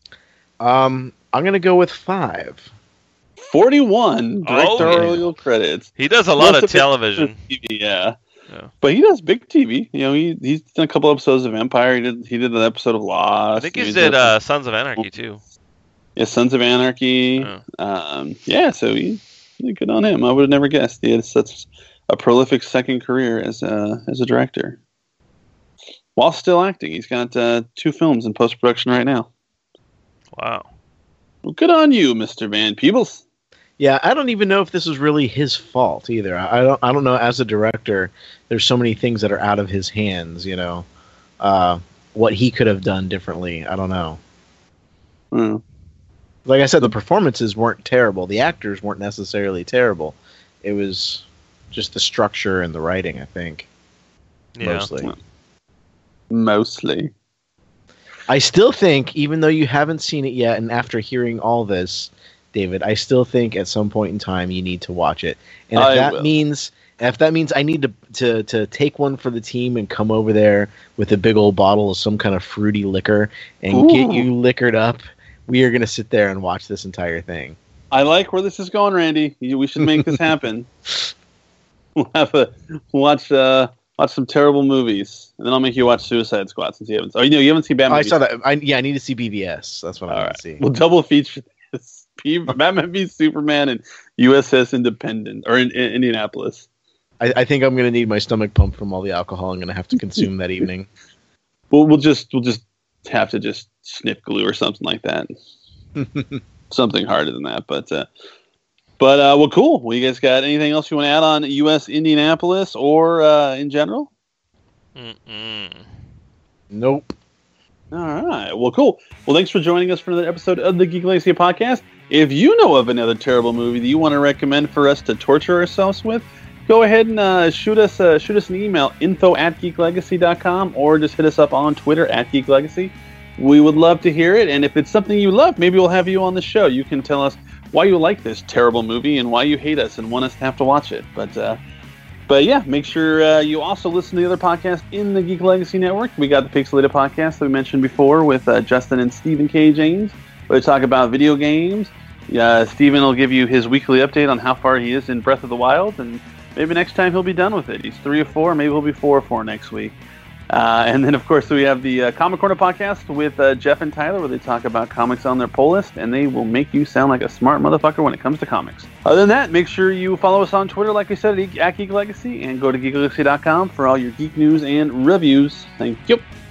[SPEAKER 6] Um, I'm gonna go with five.
[SPEAKER 5] forty-one
[SPEAKER 1] Oh,
[SPEAKER 5] directorial credits.
[SPEAKER 1] He does a lot
[SPEAKER 5] Most
[SPEAKER 1] of
[SPEAKER 5] it is
[SPEAKER 1] television.
[SPEAKER 5] T V, yeah.
[SPEAKER 1] Yeah.
[SPEAKER 5] But he does big T V. You know, he he's done a couple episodes of Empire. He did he did an episode of Lost.
[SPEAKER 1] I think he
[SPEAKER 5] He's
[SPEAKER 1] did
[SPEAKER 5] done-
[SPEAKER 1] uh, Sons of Anarchy, too.
[SPEAKER 5] yeah, Sons of Anarchy.
[SPEAKER 1] Oh.
[SPEAKER 5] Um, yeah, so he, really good on him. I would have never guessed he had such a prolific second career as a as a director. While still acting, he's got uh, two films in post production right now.
[SPEAKER 1] Wow.
[SPEAKER 5] Well, good on you, Mister Van Peebles.
[SPEAKER 6] Yeah, I don't even know if this is really his fault either. I I don't. I don't know. As a director, there's so many things that are out of his hands. You know, uh, what he could have done differently. I don't know.
[SPEAKER 5] Hmm.
[SPEAKER 6] Like I said, the performances weren't terrible. The actors weren't necessarily terrible. It was just the structure and the writing, I think,
[SPEAKER 1] Yeah.
[SPEAKER 6] mostly.
[SPEAKER 5] Mostly.
[SPEAKER 6] I still think, even though you haven't seen it yet, and after hearing all this, David, I still think at some point in time you need to watch it. And if
[SPEAKER 5] I
[SPEAKER 6] that
[SPEAKER 5] will.
[SPEAKER 6] means if that means I need to, to to take one for the team and come over there with a big old bottle of some kind of fruity liquor and get
[SPEAKER 5] Ooh.
[SPEAKER 6] you liquored up, we are going to sit there and watch this entire thing.
[SPEAKER 5] I like where this is going, Randy. You- We should make this happen. We'll have a we'll watch uh, watch some terrible movies, and then I'll make you watch Suicide Squad since you haven't. Oh, you know you haven't seen
[SPEAKER 6] Oh,
[SPEAKER 5] Batman.
[SPEAKER 6] I
[SPEAKER 5] v
[SPEAKER 6] saw that. I, yeah, I need to see B V S. That's what I
[SPEAKER 5] All
[SPEAKER 6] want
[SPEAKER 5] right,
[SPEAKER 6] to see.
[SPEAKER 5] we'll double feature this: P- Batman v Superman and U S S Independent or in, in Indianapolis.
[SPEAKER 6] I, I think I'm going to need my stomach pumped from all the alcohol I'm going to have to consume that evening.
[SPEAKER 5] We'll we'll just we'll just have to just snip glue or something like that. Something harder than that, but uh, but uh, well, cool. Well, you guys got anything else you want to add on U S Indianapolis or uh, in general?
[SPEAKER 1] Mm-mm.
[SPEAKER 6] Nope.
[SPEAKER 5] All right. Well, cool. Well, thanks for joining us for another episode of the Geek Legacy podcast. If you know of another terrible movie that you want to recommend for us to torture ourselves with, go ahead and uh, shoot us uh, shoot us an email, info at geeklegacy dot com, or just hit us up on Twitter at geeklegacy. We would love to hear it, and if it's something you love, maybe we'll have you on the show. You can tell us why you like this terrible movie and why you hate us and want us to have to watch it. But uh, but yeah, make sure uh, you also listen to the other podcasts in the Geek Legacy Network. We got the Pixelated podcast that we mentioned before with uh, Justin and Stephen K. James, where they talk about video games. Uh, Stephen will give you his weekly update on how far he is in Breath of the Wild, and maybe next time he'll be done with it. He's three or four, maybe he'll be four or four next week. Uh, and then, of course, we have the uh, Comic Corner podcast with uh, Jeff and Tyler, where they talk about comics on their pull list, and they will make you sound like a smart motherfucker when it comes to comics. Other than that, make sure you follow us on Twitter, like I said, at Geek Legacy, and go to geek legacy dot com for all your geek news and reviews. Thank you.